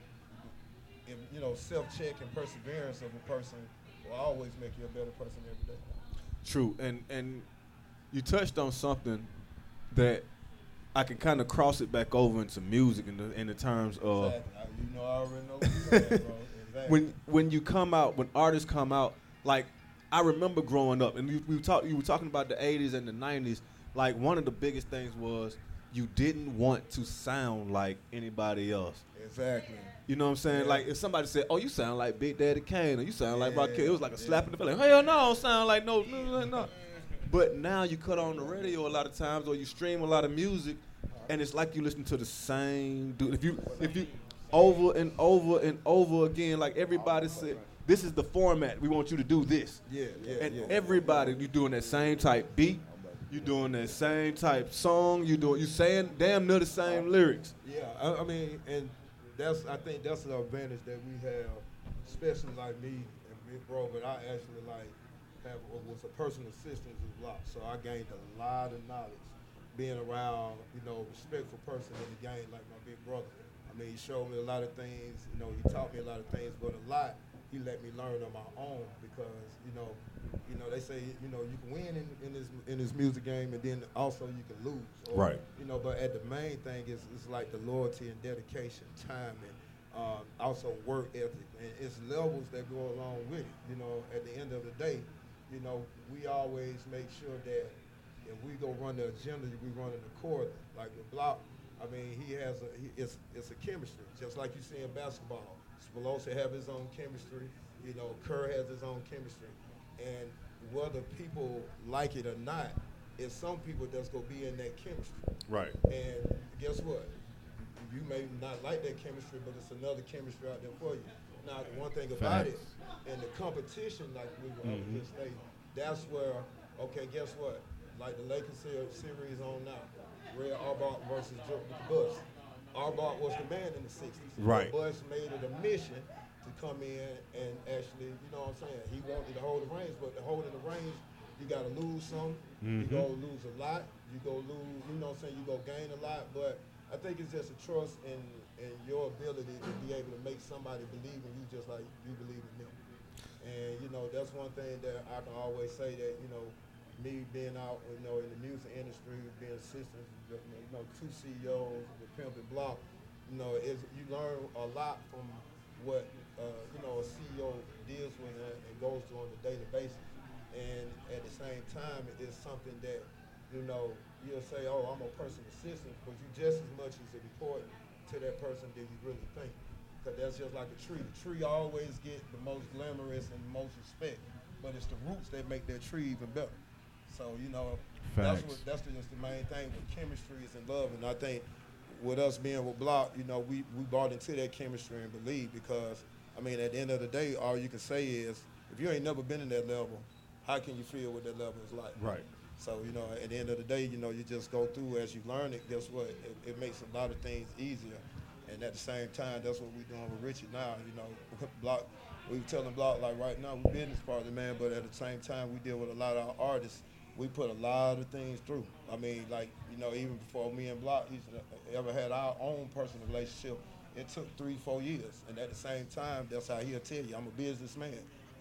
if, you know, self-check and perseverance of a person will always make you a better person every day. True. And and you touched on something that I can kind of cross it back over into music in the in the terms of Exactly. I, you know, I already know what you're saying, bro. Exactly. when when you come out, when artists come out, like I remember growing up, and you, we talk, you were talking about the eighties and the nineties. Like one of the biggest things was you didn't want to sound like anybody else. Exactly. You know what I'm saying? Yeah. Like if somebody said, "Oh, you sound like Big Daddy Kane," or "You sound like Yeah, Rock," it was like a yeah. slap in the face. Like, hell no, I don't sound like no, no, no, no. But now you cut on the radio a lot of times, or you stream a lot of music, and it's like you listen to the same dude. If you if you over and over and over again, like everybody said, this is the format. We want you to do this. Yeah, yeah, And yeah. everybody, you doing that same type beat, you doing that same type song, you doing you saying damn near the same lyrics. Yeah, I, I mean, and that's I think that's the advantage that we have, especially like me and Big Bro. But I actually like have was a personal assistant to Block, so I gained a lot of knowledge being around, you know, respectful person in the game like my big brother. I mean, he showed me a lot of things. You know, he taught me a lot of things, but a lot he let me learn on my own because you know, you know they say you know you can win in, in this in this music game and then also you can lose. Or, Right. You know, but at the main thing is it's like the loyalty and dedication, time, and um, also work ethic, and it's levels that go along with it. You know, at the end of the day, you know, we always make sure that if we go run the agenda, we run it accordingly. Like with Block, I mean, he has a he, it's it's a chemistry, just like you see in basketball. Spilosa have his own chemistry. You know, Kerr has his own chemistry, and whether people like it or not, it's some people that's gonna be in that chemistry. Right. And guess what? You may not like that chemistry, but it's another chemistry out there for you. Now, the one thing about it, in the competition, like we were mm-hmm. just stating, that's where, okay, guess what? Like the Lakers ser- series on now, Red Auerbach versus Joe Bus. Auerbach was the man in the sixties. Right. Bus made it a mission to come in and actually, you know what I'm saying? He wanted to hold the reins, but to hold in the reins, you got to lose some. Mm-hmm. You go lose a lot. You go lose, you know what I'm saying? You go gain a lot, but I think it's just a trust in, in your ability to be able to make somebody believe in you just like you believe in them. And, you know, that's one thing that I can always say that, you know, me being out, you know, in the music industry, being assistant, you know, two C E Os, with Pimp and Block, you know, is you learn a lot from what, uh, you know, a C E O deals with and, and goes through on a daily basis. And at the same time, it is something that, you know, you'll say, oh, I'm a personal assistant, but you just as much as important to that person than you really think. Because that's just like a tree. The tree always get the most glamorous and the most respect, but it's the roots that make that tree even better. So, you know, that's Facts. what that's just the main thing with chemistry is in love. And I think with us being with Block, you know, we, we bought into that chemistry and believe because, I mean, at the end of the day, all you can say is, if you ain't never been in that level, how can you feel what that level is like? Right. So, you know, at the end of the day, you know, you just go through as you learn it. Guess what? It, it makes a lot of things easier. And at the same time, that's what we're doing with Richard now. You know, Block, we were telling Block, like right now, we're business partner, man, but at the same time, we deal with a lot of our artists. We put a lot of things through. I mean, like, you know, even before me and Block he's ever had our own personal relationship, it took three, four years. And at the same time, that's how he'll tell you, I'm a businessman.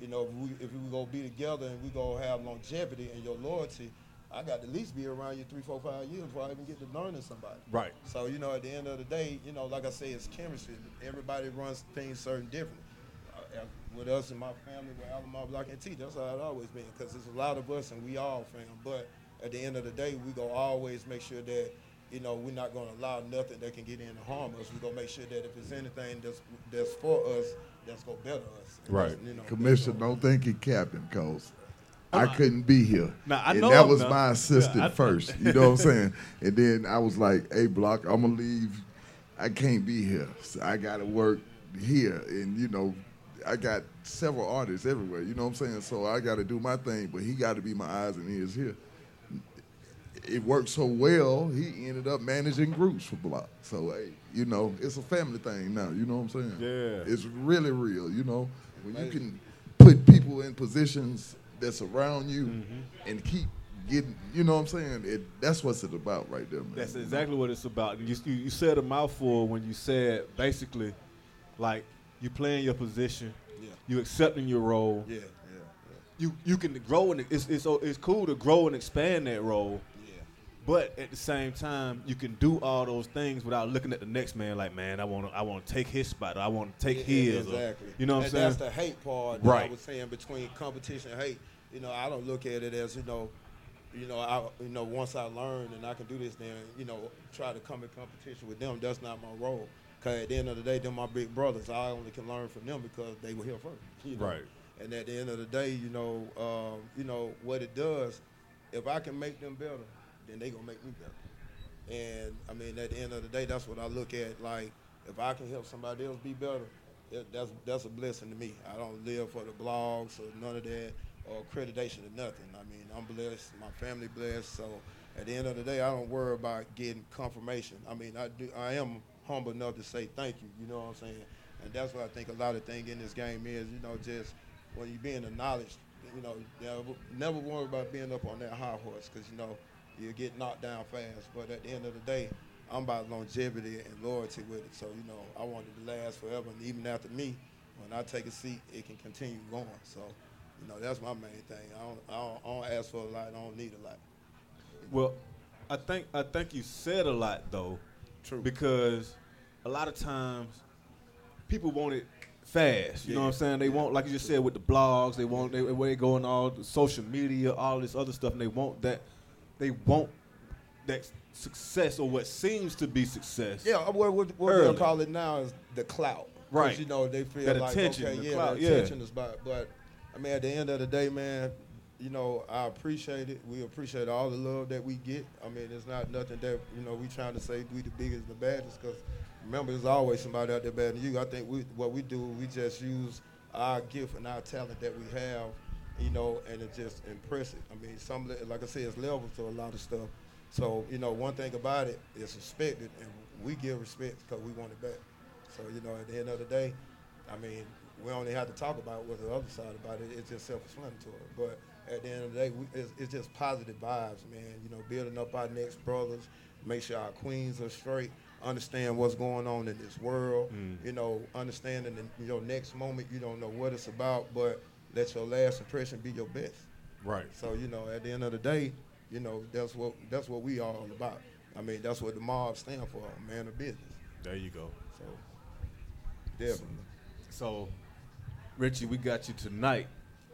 You know, if we if we go be together and we go have longevity and your loyalty, I got to at least be around you three, four, five years before I even get to learning somebody. Right. So, you know, at the end of the day, you know, like I say, it's chemistry. Everybody runs things certain different. Uh, with us and my family, with Alamo Block and T, that's how it's always been, because there's a lot of us and we all fam. But at the end of the day, we go always make sure that, you know, we're not going to allow nothing that can get in to harm us. We're going to make sure that if there's anything that's that's for us, that's going to better us. And right. You know, Commissioner, don't think he capping, cause I couldn't be here. Now, I and know that him was now. my assistant Yeah, I- first. You know what I'm saying? And then I was like, hey, Block, I'm going to leave. I can't be here. So I got to work here. And, you know, I got several artists everywhere. You know what I'm saying? So I got to do my thing. But he got to be my eyes and ears here. It worked so well, he ended up managing groups for Block. So, hey, you know, it's a family thing now. You know what I'm saying? Yeah. It's really real, you know. When you can put people in positions that's around you Mm-hmm. and keep getting, you know what I'm saying? It, that's what's it about right there, man. That's exactly what it's about. And you, you, you said a mouthful when you said basically, like, you playing your position, Yeah. you accepting your role. Yeah, yeah, You you can grow and it's it's it's cool to grow and expand that role. yeah. But at the same time, you can do all those things without looking at the next man like, man, I want to I want to take his spot. Or I want to take Yeah, his. or- exactly. you know what I'm and saying? That's the hate part that I Right. was saying between competition and hate. You know, I don't look at it as, you know, you know, I you know, once I learn and I can do this, then, you know, try to come in competition with them. That's not my role. Because at the end of the day, they're my big brothers. I only can learn from them because they were here first. You know? Right. And at the end of the day, you know, um, you know what it does. If I can make them better, then they gonna make me better. And I mean, at the end of the day, that's what I look at. Like, if I can help somebody else be better, that, that's that's a blessing to me. I don't live for the blogs or none of that or accreditation or nothing. I mean, I'm blessed, my family blessed. So at the end of the day, I don't worry about getting confirmation. I mean, I do. I am humble enough to say thank you. You know what I'm saying? And that's what I think a lot of thing in this game is. You know, just when you're being acknowledged, you know, never, never worry about being up on that high horse, because, you know, you get knocked down fast. But at the end of the day, I'm about longevity and loyalty with it. So, you know, I want it to last forever. And even after me, when I take a seat, it can continue going. So, you know, that's my main thing. I don't, I don't, I don't ask for a lot. I don't need a lot. Well, I think I think you said a lot though. True. Because a lot of times people want it fast. You know Yeah. what I'm saying? They want, like you just said, with the blogs, they want they where they go on all the social media, all this other stuff, and they want that they want that success or what seems to be success. Yeah, what, what, what Early. they'll call it now is the clout. 'Cause, Right. You know, they feel That like, attention, okay, the yeah, clout, the yeah. attention is about, but, I mean, at the end of the day, man, you know, I appreciate it. We appreciate all the love that we get. I mean, it's not nothing that, you know, we trying to say we the biggest and the baddest, because remember, there's always somebody out there better than you. I think we what we do, we just use our gift and our talent that we have, you know, and it just impress it. I mean, some, like I said, it's levels to a lot of stuff. So, you know, one thing about it is respect it, and we give respect because we want it back. So, you know, at the end of the day, I mean, we only have to talk about what's the other side about it. It's just self-explanatory. But at the end of the day, we, it's, it's just positive vibes, man. You know, building up our next brothers, make sure our queens are straight, understand what's going on in this world. Mm. You know, understanding the, you know, next moment, you don't know what it's about, but let your last impression be your best. Right. So, you know, at the end of the day, you know, that's what that's what we are all about. I mean, that's what the mob stand for, a man of business. There you go. So, definitely. So, Richie, we got you tonight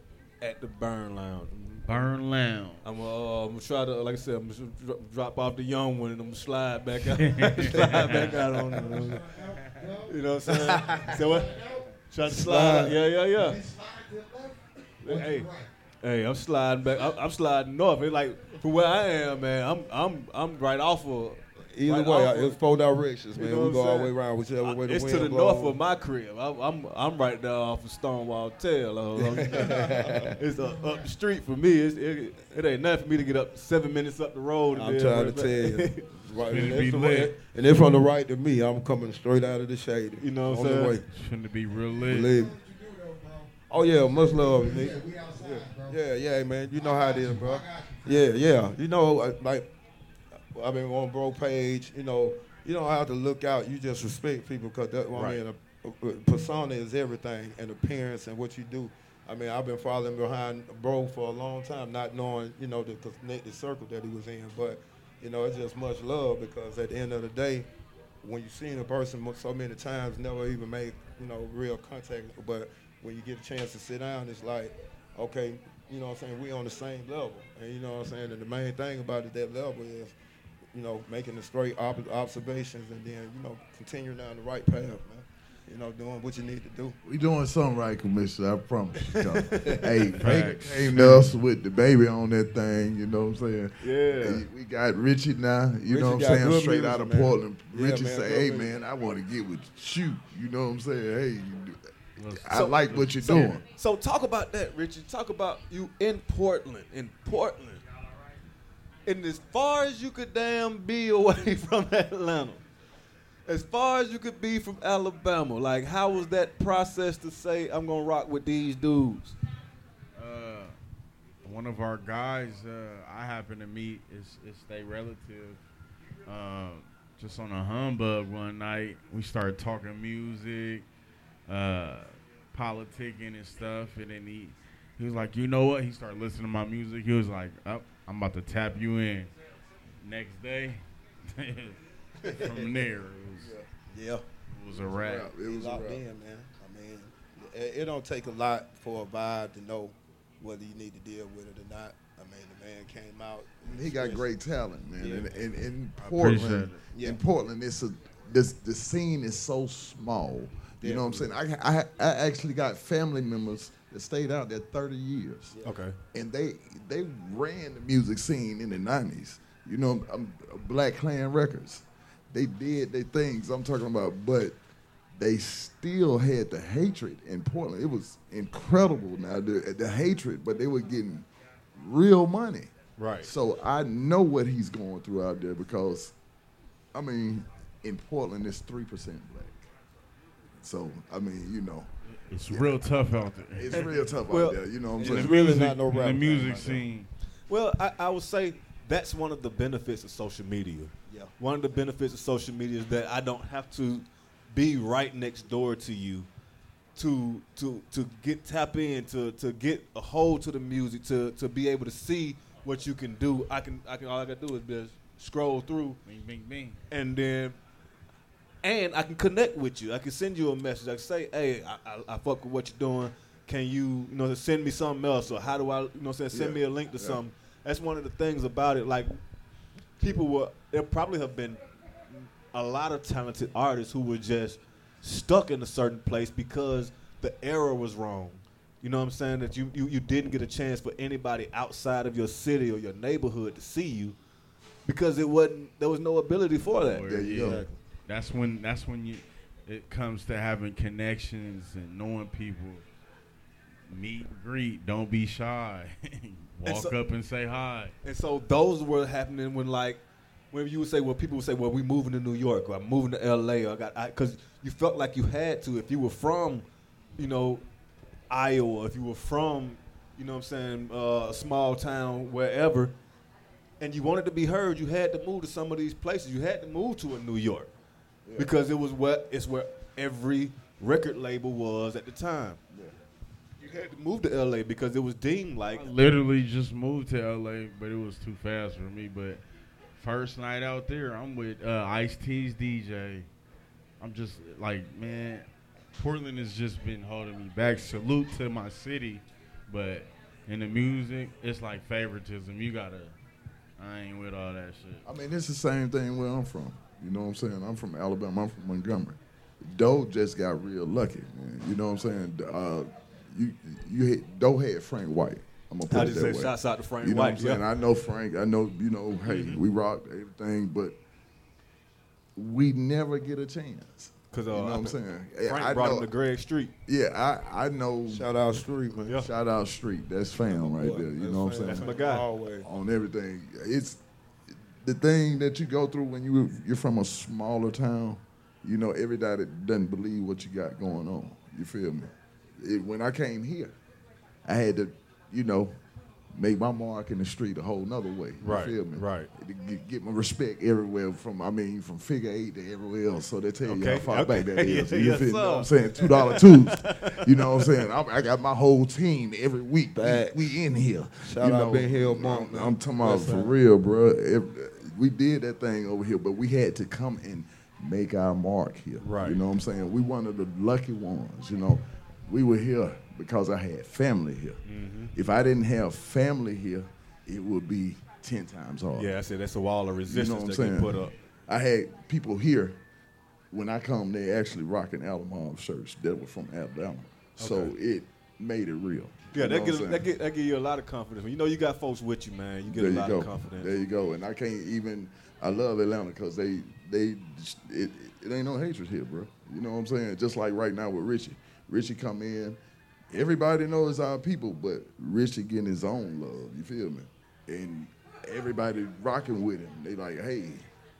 at the Burn Lounge. Burn Lounge. I'm uh, I'm gonna try to, like I said, I'm gonna dro- drop off the young one and I'm gonna slide back out, slide back out on him. You know what I'm saying? Say what? Try to slide. out. Yeah, yeah, yeah. Hey, hey, I'm sliding back. I'm, I'm sliding north. It's like from where I am, man. I'm I'm I'm right off of. Either right way, off of- it's four directions, you man. know We what go I'm all the way saying? around, whichever way the It's wind to the blow. north of my crib. I'm I'm, I'm right there off of Stonewall Tail. Uh, it's uh, up the street for me. It's, it, it ain't nothing for me to get up seven minutes up the road. I'm and trying then to tell you. Right, Finna and, be that's the lit. way, and then from the right to me, I'm coming straight out of the shade. You know what I'm On the saying? way. Finna be real lit. Believe me. Oh yeah, much love, nigga. Yeah, yeah, man. You know how it is, bro. Yeah, yeah. You know, uh, like I've been on bro page. You know, you don't have to look out. You just respect people because that. I Right. mean, a, a persona is everything, and appearance and what you do. I mean, I've been following behind bro for a long time, not knowing, you know, the connected circle that he was in. But, you know, it's just much love because at the end of the day, when you've seen a person so many times, never even make, you know, real contact. But when you get a chance to sit down, it's like, okay, you know what I'm saying, we on the same level. And you know what I'm saying, and the main thing about it, that level is, you know, making the straight ob- observations and then, you know, continuing down the right path, man. You know, doing what you need to do. We doing something right, Commissioner, I promise you. Hey, Frank came to us with the baby on that thing, you know what I'm saying? Yeah. Hey, we got Richie now, you Richie know what I'm got saying, good straight music, out of man. Portland. Yeah, Richie man, say, good hey, music. man, I want to get with you, you know what I'm saying? Hey, you do, I So- like what you're so, doing. So talk about that, Richie. Talk about you in Portland, in Portland. And as far as you could damn be away from Atlanta, as far as you could be from Alabama, like how was that process to say, I'm going to rock with these dudes? Uh, one of our guys uh, I happened to meet is is a relative. Um, just on a humbug one night, we started talking music, uh, politicking and stuff, and then he he was like, you know what? He started listening to my music. He was like, oh, I'm about to tap you in. Next day, from there, it was, Yeah. it was a wrap. It He was a locked wrap. in, man. I mean, it, it don't take a lot for a vibe to know whether you need to deal with it or not. I mean, the man came out. He got great talent, man. Yeah. And, and in I appreciate Portland, it. Yeah. in Portland, it's a this the scene is so small. You know what I'm saying? I, I I actually got family members that stayed out there thirty years, Okay. and they they ran the music scene in the nineties. You know, um, Black Clan Records. They did their things. I'm talking about, but they still had the hatred in Portland. It was incredible. Now the, the hatred, but they were getting real money. Right. So I know what he's going through out there because, I mean, in Portland it's three percent black. So I mean, you know, It's real tough out there. it's real tough Well, out there. You know what I'm In saying? the really music, not no in rap the thing music like that. scene. Well, I, I would say that's one of the benefits of social media. Yeah. One of the benefits of social media is that I don't have to be right next door to you to to to get tap in to to get a hold to the music to to be able to see what you can do. I can I can all I gotta do is just scroll through Bing, bing, bing. and then and I can connect with you. I can send you a message. I can say, hey, I, I, I fuck with what you're doing. Can you, you know, send me something else? Or how do I, you know, what I'm saying, send Yeah. me a link to Yeah. something. That's one of the things about it. Like, people were, there probably have been a lot of talented artists who were just stuck in a certain place because the era was wrong. You know what I'm saying? That you, you, you didn't get a chance for anybody outside of your city or your neighborhood to see you because it wasn't, there was no ability for that. There you go. That's when that's when you it comes to having connections and knowing people. Meet and greet. Don't be shy. Walk so- up and say hi. And so those were happening when, like, when you would say, well, people would say, well, we moving to New York, or I'm moving to L A, or I got, because you felt like you had to. If you were from, you know, Iowa, if you were from, you know what I'm saying, uh, a small town, wherever, and you wanted to be heard, you had to move to some of these places. You had to move to a New York because it was what it's where every record label was at the time. You had to move to L A because it was deemed like I literally just moved to L A, but it was too fast for me. But first night out there, I'm with uh, Ice-T's D J. I'm just like, man, Portland has just been holding me back. Salute to my city, but in the music, it's like favoritism. You gotta, I ain't with all that shit. I mean, it's the same thing where I'm from. You know what I'm saying? I'm from Alabama. I'm from Montgomery. Doe just got real lucky, man. You know what I'm saying? Uh, you you hit, Doe had Frank White. I'm gonna put I it just that say way. shouts out to Frank You know White. what I'm saying? yeah. I know Frank. I know, you know, hey, Mm-hmm. we rocked everything, but we never get a chance. Because uh, You know what I I'm think saying? Yeah, Frank I brought know, him to Greg Street. yeah, I, I know. Shout out Street, man. Yeah. Shout out Street. That's fam right Boy, there. You that's know what I'm fam. saying? That's my guy. Always. On everything. It's the thing that you go through when you you're from a smaller town. You know, everybody doesn't believe what you got going on. You feel me? It, when I came here, I had to, you know, make my mark in the street a whole nother way. You Right, feel me? right. To Get, get my respect everywhere from, I mean, from figure eight to everywhere else. So they tell you Okay, how far okay. back that is. Yeah, You yes, feel, know what I'm sir. saying? two dollar twos. You know what I'm saying? I, I got my whole team every week. We, Facts. we in here. Shout you out know, Ben Hill Monk, I'm, man. I'm talking about West for side. real, bro. If, we did that thing over here, but we had to come and make our mark here. Right. You know what I'm saying? We one of the lucky ones, you know. We were here because I had family here. Mm-hmm. If I didn't have family here, it would be ten times harder. Yeah, I said that's a wall of You resistance know what I'm that saying? get put up. I had people here, when I come, they actually rocking Alabama shirts that were from Alabama. So it made it real. Yeah, You know that what gives I'm that, saying? get, that give you a lot of confidence. When you know you got folks with you, man, you get There a you lot go. of confidence. There you go. And I can't even, I love Atlanta because they, they, it, it ain't no hatred here, bro. You know what I'm saying? Just like right now with Richie. Richie come in, everybody knows our people, but Richie getting his own love, you feel me? And everybody rocking with him. They like, hey,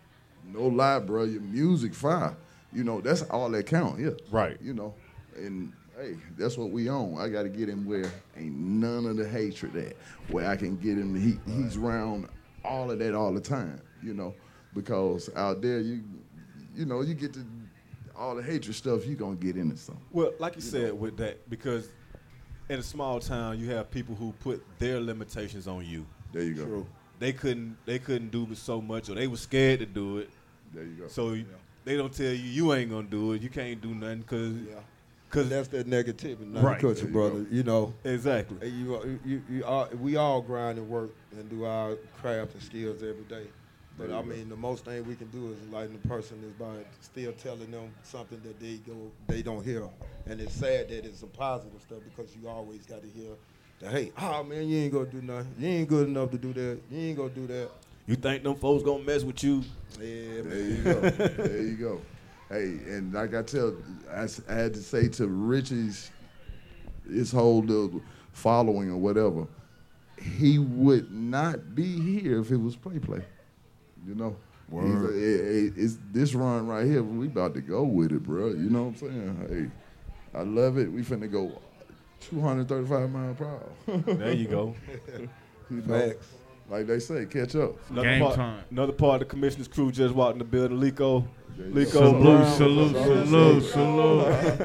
no lie, bro, your music fire. You know, that's all that count here. Right. You know, and hey, that's what we own. I got to get him where ain't none of the hatred at, where I can get him, he, he's around all of that all the time, you know, because out there, you you know, you get to all the hatred stuff, you going to get into something. Well, like you, said with that, because in a small town, you have people who put their limitations on you. There you go. True. They couldn't they couldn't do so much, or they were scared to do it. There you go. So they don't tell you you ain't gonna do it. You can't do nothing because Yeah. because That's that negativity, not Right. the culture, There you brother. You know, exactly. Hey, You, you, you all, we all grind and work and do our craft and skills every day. But I mean, the most thing we can do is enlighten the person is by still telling them something that they go they don't hear. And it's sad that it's some positive stuff because you always got to hear that, hey, oh man, you ain't gonna do nothing. You ain't good enough to do that. You ain't gonna do that. You think them folks gonna mess with you? Yeah, There man. you go. There you go. Hey, and like I tell, I, s- I had to say to Richie's, his whole little following or whatever, he would not be here if it was play play. You know, He's like, hey, hey, it's this run right here. We about to go with it, bro. You know what I'm saying? Hey, I love it. We finna go two hundred thirty-five miles per hour. There you go. You know, Facts. like they say, catch up. Another Game part, time. Another part of the commissioner's crew just walked in the building. Lico, There you Lico go. Brown. Salute, salute, salute,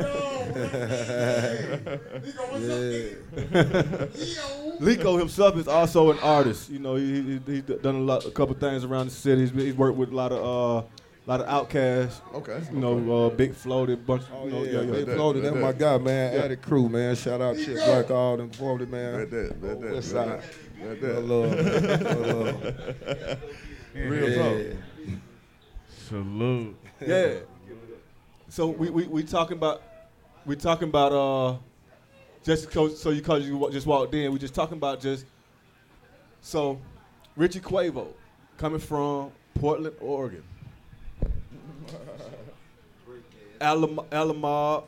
Lico himself is also an artist. You know, he, he he's done a lot, a couple things around the city. He's, been- he's worked with a lot of uh, lot of Outcasts. Okay. You know, uh, Big Floated, bunch. Oh, you know, yeah, Big that, Floated, bet that's my that. guy, man. Added crew, man. Shout out Chip Black, all them forty, man. Bet that, bet that, West bet side. that, bet I that. love, I love. Real Yeah. talk. salute. Yeah. So we, we we talking about we talking about uh just cause, so you cause you wa- just walked in. We just talking about just so Richie Quavo coming from Portland, Oregon. Alam- Alamar.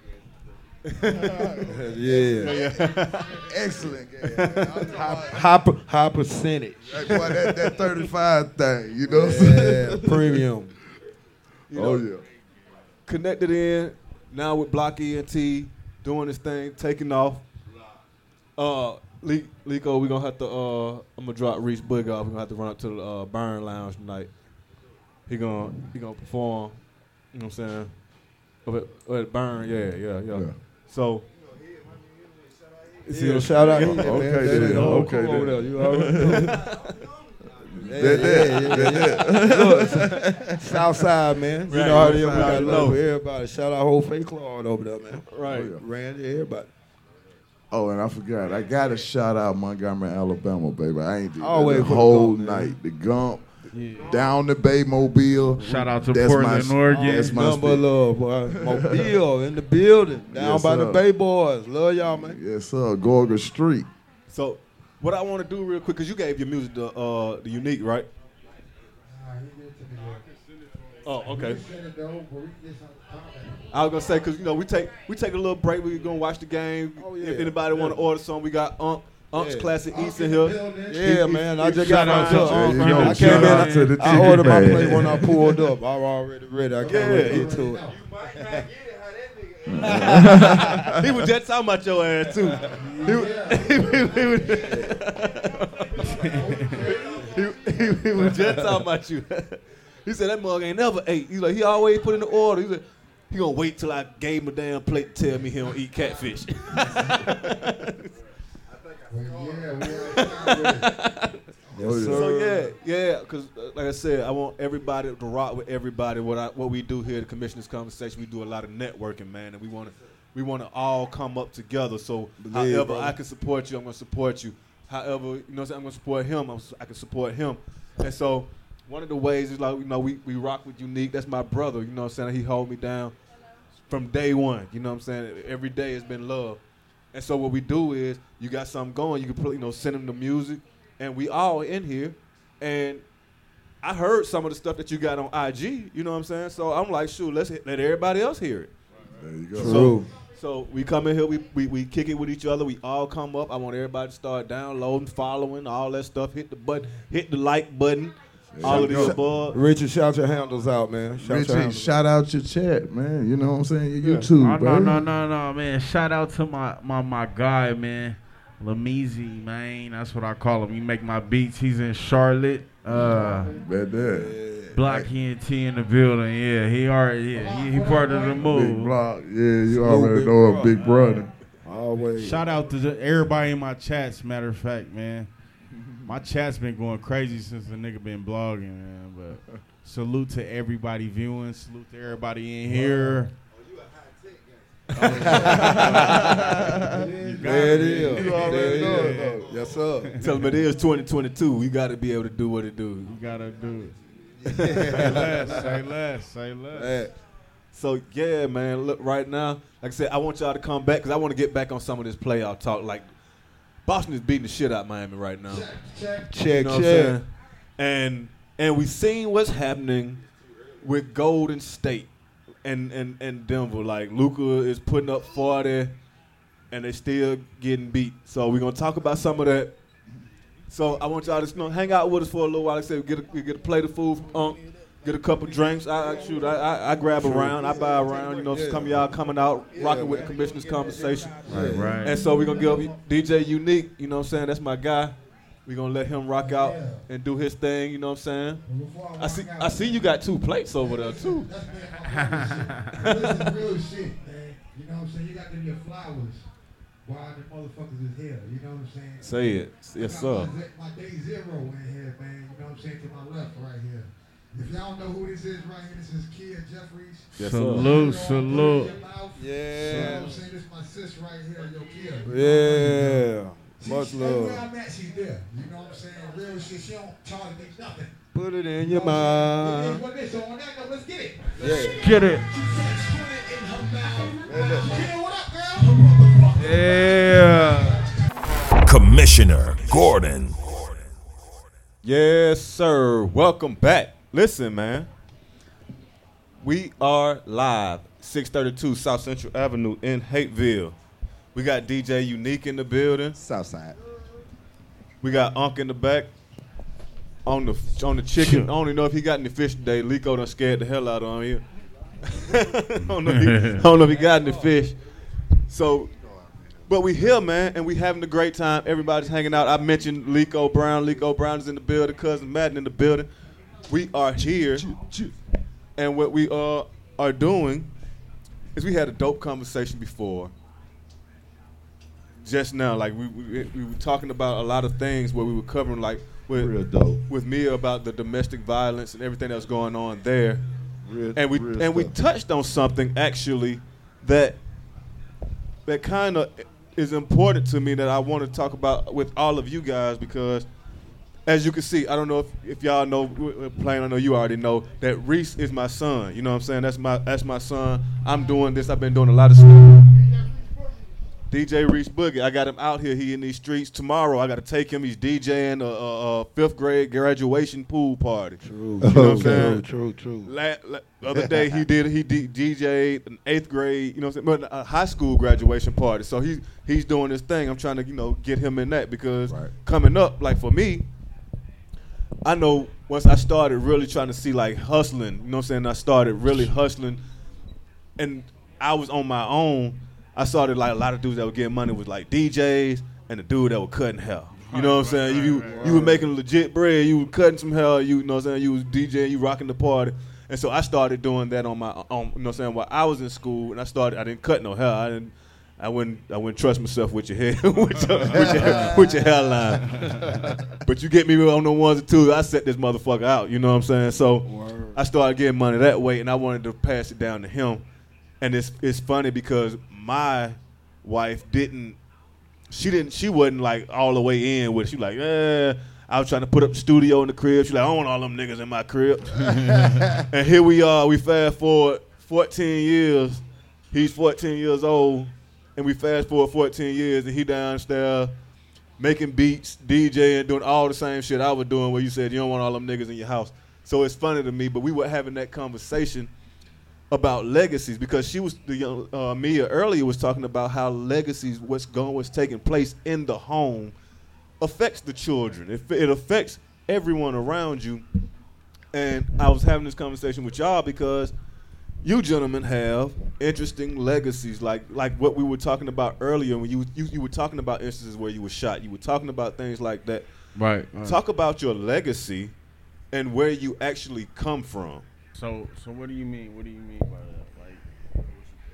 Yeah. Excellent game. man. I'm talking High, about- high, high percentage. Hey, boy, that, that thirty-five thing, you know what I'm saying? Yeah, premium. You Oh, know, yeah. Connected in now with Block E N T, doing this thing, taking off. Uh, Le- Lico, we gonna have to. Uh, I'm gonna drop Reese Bug off. We gonna have to run up to the uh, Burn Lounge tonight. He gonna he gonna perform. You know what I'm saying? Up at, up at Burn, yeah, yeah, yeah. Yeah. So. Yeah, shout out here, man. Okay, That then. ain't all Okay, cool over then. there. You already know. Yeah, That, yeah, yeah, yeah. Look, Southside, man. You Right, know how they we Southside, got you love know. for everybody. Shout out whole fake Claude over there, man. Right. Oh, yeah. Randy, everybody. Oh, and I forgot. I got to shout out Montgomery, Alabama, baby. I ain't did Always that put the the whole Gump, man. night. The Gump, down the Bay Mobile. Shout out to That's Portland, my- Oregon. That's my Number spit. love, boy. Mobile in the building. Down Yes, by the sir. Bay Boys. Love y'all, man. Yes, sir. Gorga Street. So, what I want to do real quick, cause you gave your music the uh the unique, right? Oh, okay. I was gonna say, cause you know we take we take a little break. We gonna watch the game. Oh, yeah. If anybody want to order some, we got Unc Unc's Yeah. Classic Eats in here. Yeah, man. I just Shout got out my to stuff. all There you I go. came Shout in. out to the I chicken ordered my bag. plate when I pulled up. I was already ready. I can't Yeah. wait to get to it. He was just talking about your ass too. He, he, he, he, was, he, he, he was just talking about you. He said that mug ain't never ate. He's like, he always put in the order. He said, he gonna wait till I gave him a damn plate to tell me he don't eat catfish. Yes, So yeah, yeah, because uh, like I said, I want everybody to rock with everybody. What I what we do here, the Commissioners Conversation, we do a lot of networking, man, and we want to we want to all come up together. So Believe, however brother. I can support you, I'm gonna support you. However, you know, what I'm saying, I'm gonna support him. I'm, I can support him. And so one of the ways is like, you know, we we rock with Unique. That's my brother. You know what I'm saying? He hold me down from day one. You know what I'm saying? Every day has been love. And so what we do is, you got something going, you can put, you know, send him the music, and we all in here. And I heard some of the stuff that you got on I G, you know what I'm saying? So I'm like, shoot, let's hit, let everybody else hear it. There you go. So, so we come in here, we, we we kick it with each other, we all come up. I want everybody to start downloading, following, all that stuff. Hit the button, hit the like button, all of the above. Richard, shout your handles out, man. Shout your Richie, handles shout out your chat, man. You know what I'm saying? Your Yeah. YouTube, Oh, bro. no, no, no, no, man. Shout out to my, my, my guy, man. Lameezy, man. That's what I call him. He make my beats. He's in Charlotte. Uh, Bet that. Block E N T in the building. Yeah, he already, yeah, he, he part of the Big move. block. Yeah, you Salute, already big know a brother. big brother. Always. Shout out to the, everybody in my chats, matter of fact, man. My chat's been going crazy since the nigga been blogging, man. But salute to everybody viewing. Salute to everybody in here. There it is. You There already it know it, is. though. Yes, sir. Tell them it is twenty twenty-two. We got to be able to do what it do. You gotta do it. Say less, say less, say less. Hey, So yeah, man. Look, right now, like I said, I want y'all to come back because I want to get back on some of this playoff talk. Like Boston is beating the shit out of Miami right now. check, You know what I'm check. saying? And and we seen what's happening with Golden State and and and Denver. Like Luka is putting up forty, and they still getting beat. So we're gonna talk about some of that. So I want y'all to, you know, hang out with us for a little while. Like I said, we get a, we get a plate of food from Unc, get a couple drinks. I, I shoot, I, I, I grab a round, I buy a round. You know, some of y'all coming out rocking with the Commissioners Conversation. Right, right. And so we're going to give D J Unique, you know what I'm saying? That's my guy. We're going to let him rock out and do his thing, you know what I'm saying? I see I see you got two plates over there, too. This is real shit, man. You know what I'm saying? You got to your flowers while the motherfuckers is here. You know what I'm saying? Say it. Yes, I sir. got My, my day zero in here, man. You know what I'm saying? To my left right here. If y'all know who this is right here, this is Kia Jeffries. Yes, sir. Salute, salute. You Yeah. know what I'm saying? This is my sis right here, yo, Kia. Yeah. She, Much she, love. Everywhere I'm at, she's there. You know what I'm saying? Real shit. She don't charge me nothing. Put it in You your know what I'm saying? It is mind. what it is. So on that note, let's get it. Yeah. Get it. She said, "Put it in her mouth." Kia, what up, girl? Yeah. Commissioner Gordon. Yes, sir. Welcome back. Listen, man. We are live, six thirty-two South Central Avenue in Hateville. We got D J Unique in the building. Southside. We got Unc in the back on the on the chicken. I don't even know if he got any fish today. Lico done scared the hell out of him. I don't know if he, I don't know if he got any fish. So, but we here, man, and we having a great time. Everybody's hanging out. I mentioned Lico Brown. Lico Brown is in the building. Cousin Madden in the building. We are here, and what we uh, are doing is we had a dope conversation before. Just now, like we, we we were talking about a lot of things where we were covering, like with Real dope. with Mia about the domestic violence and everything that's going on there, Real, and we real and we stuff. touched on something actually that that kind of is important to me that I want to talk about with all of you guys because, as you can see, I don't know if, if y'all know, we're playing, I know you already know that Reese is my son. You know what I'm saying? That's my that's my son. I'm doing this. I've been doing a lot of stuff. D J Reese Boogie. I got him out here. He in these streets. Tomorrow I got to take him. He's DJing a, a, a fifth grade graduation pool party. True. You know what I'm True, saying? true, true. La, la, the other day he did he D, DJ'd an eighth grade, you know what I'm saying, but a high school graduation party. So he's he's doing this thing. I'm trying to, you know, get him in that because Right. coming up, like for me, I know once I started really trying to see like hustling, you know what I'm saying, I started really hustling and I was on my own, I saw that like a lot of dudes that were getting money was like D Js and the dude that was cutting hair. You know what I'm saying? You you, you were making legit bread. You were cutting some hair. You know what I'm saying? You was DJing. You rocking the party. And so I started doing that on my on. You know what I'm saying? While I was in school, and I started. I didn't cut no hair. I didn't. I wouldn't. I wouldn't trust myself with your hair, with, your, with, your, with your hairline. But you get me on the ones and twos. I set this motherfucker out. You know what I'm saying? So Word. I started getting money that way, and I wanted to pass it down to him. And it's it's funny because my wife didn't. She didn't. She wasn't like all the way in with it. She was like, eh. I was trying to put up the studio in the crib. She like, I don't want all them niggas in my crib. And here we are. We fast forward fourteen years. He's fourteen years old, and we fast forward fourteen years, and he downstairs making beats, DJing, doing all the same shit I was doing. Where you said you don't want all them niggas in your house. So it's funny to me. But we were having that conversation about legacies because she was the young uh, Mia earlier was talking about how legacies, what's going, what's taking place in the home, affects the children. It, it affects everyone around you. And I was having this conversation with y'all because you gentlemen have interesting legacies, like like what we were talking about earlier when you you, you were talking about instances where you were shot. You were talking about things like that. Right. right. Talk about your legacy and where you actually come from. So, so what do you mean? What do you mean by that? Like,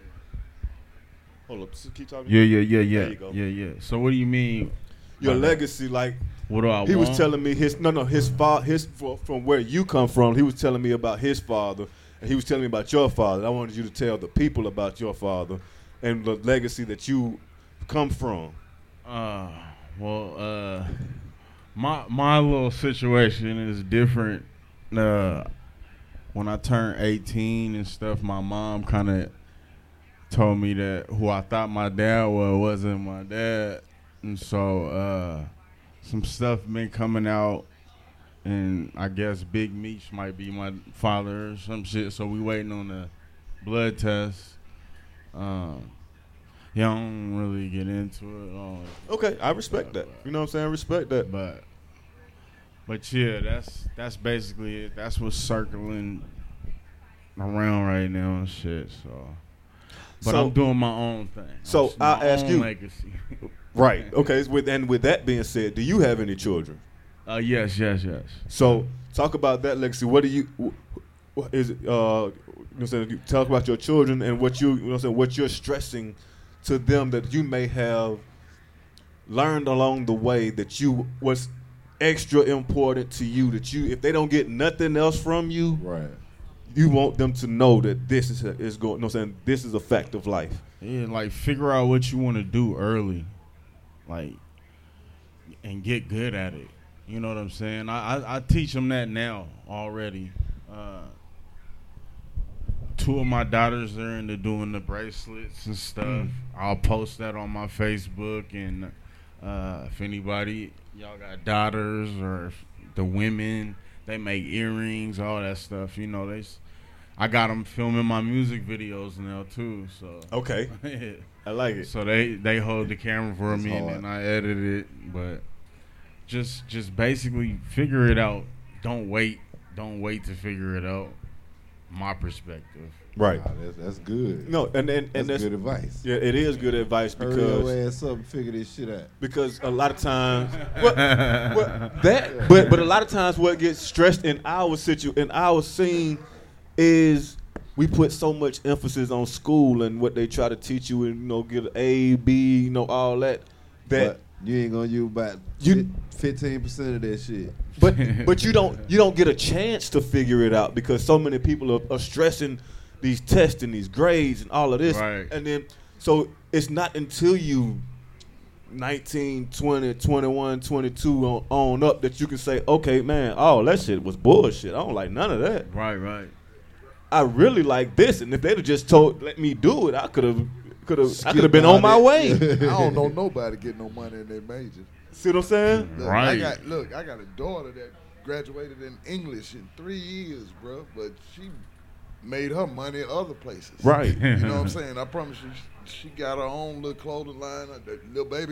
hold up, keep talking. Yeah, yeah, yeah, yeah. There you go. Yeah, yeah. So, what do you mean? Your legacy, that? Like, what do I he want? was telling me his no, no, his father, his from where you come from. He was telling me about his father, and he was telling me about your father. I wanted you to tell the people about your father and the legacy that you come from. Uh, well, uh, my my little situation is different. Uh. When I turned eighteen and stuff, my mom kind of told me that who I thought my dad was wasn't my dad. And so uh, some stuff been coming out, and I guess Big Meech might be my father or some shit. So we waiting on the blood test. Um, yeah, I don't really get into it. All. Okay, I respect that. You know what I'm saying? I respect that. But But yeah, that's that's basically it. That's what's circling around right now and shit. So, but so, I'm doing my own thing. So I'll ask you. Legacy. Right. Okay. With and with that being said, do you have any children? Uh, yes, yes, yes. So talk about that legacy. What do you? What is it? Uh, you know what I'm saying? Talk about your children and what you, you know what I'm saying, what you're stressing to them that you may have learned along the way that you was extra important to you, that you, if they don't get nothing else from you, right, you want them to know that this is a, is going. You know what I'm saying, this is a fact of life. Yeah, like figure out what you want to do early, like, and get good at it. You know what I'm saying? I I, I teach them that now already. Uh, two of my daughters are into doing the bracelets and stuff. Mm. I'll post that on my Facebook, and uh, if anybody, y'all got daughters or if the women, they make earrings, all that stuff. You know, they. I got them filming my music videos now too. So okay, I like it. So they they hold the camera for That's me, hard. and then I edit it. But just just basically figure it out. Don't wait. Don't wait to figure it out. My perspective. Right. Wow, that's, that's good. No, and and, and that's, that's good advice. Yeah, it is good advice because hurry your ass up and figure this shit out. Because a lot of times, what, what, that, but but a lot of times, what gets stressed in our situ in our scene is we put so much emphasis on school and what they try to teach you, and you know, get an A, B, you know, all that. That but you ain't gonna use about you fifteen percent of that shit. But but you don't you don't get a chance to figure it out because so many people are, are stressing these tests and these grades and all of this, right. And then so it's not until you nineteen, twenty, twenty-one, twenty-two on, on up that you can say, okay, man, oh, that shit was bullshit. I don't like none of that. Right, right. I really like this, and if they'd have just told let me do it, I could have could have I could have been on my way. I don't know nobody get no money in their major. See what I'm saying? Look, right. I got, look, I got a daughter that graduated in English in three years, bro, but she made her money other places. Right. You know what I'm saying? I promise you, she got her own little clothing line. The little baby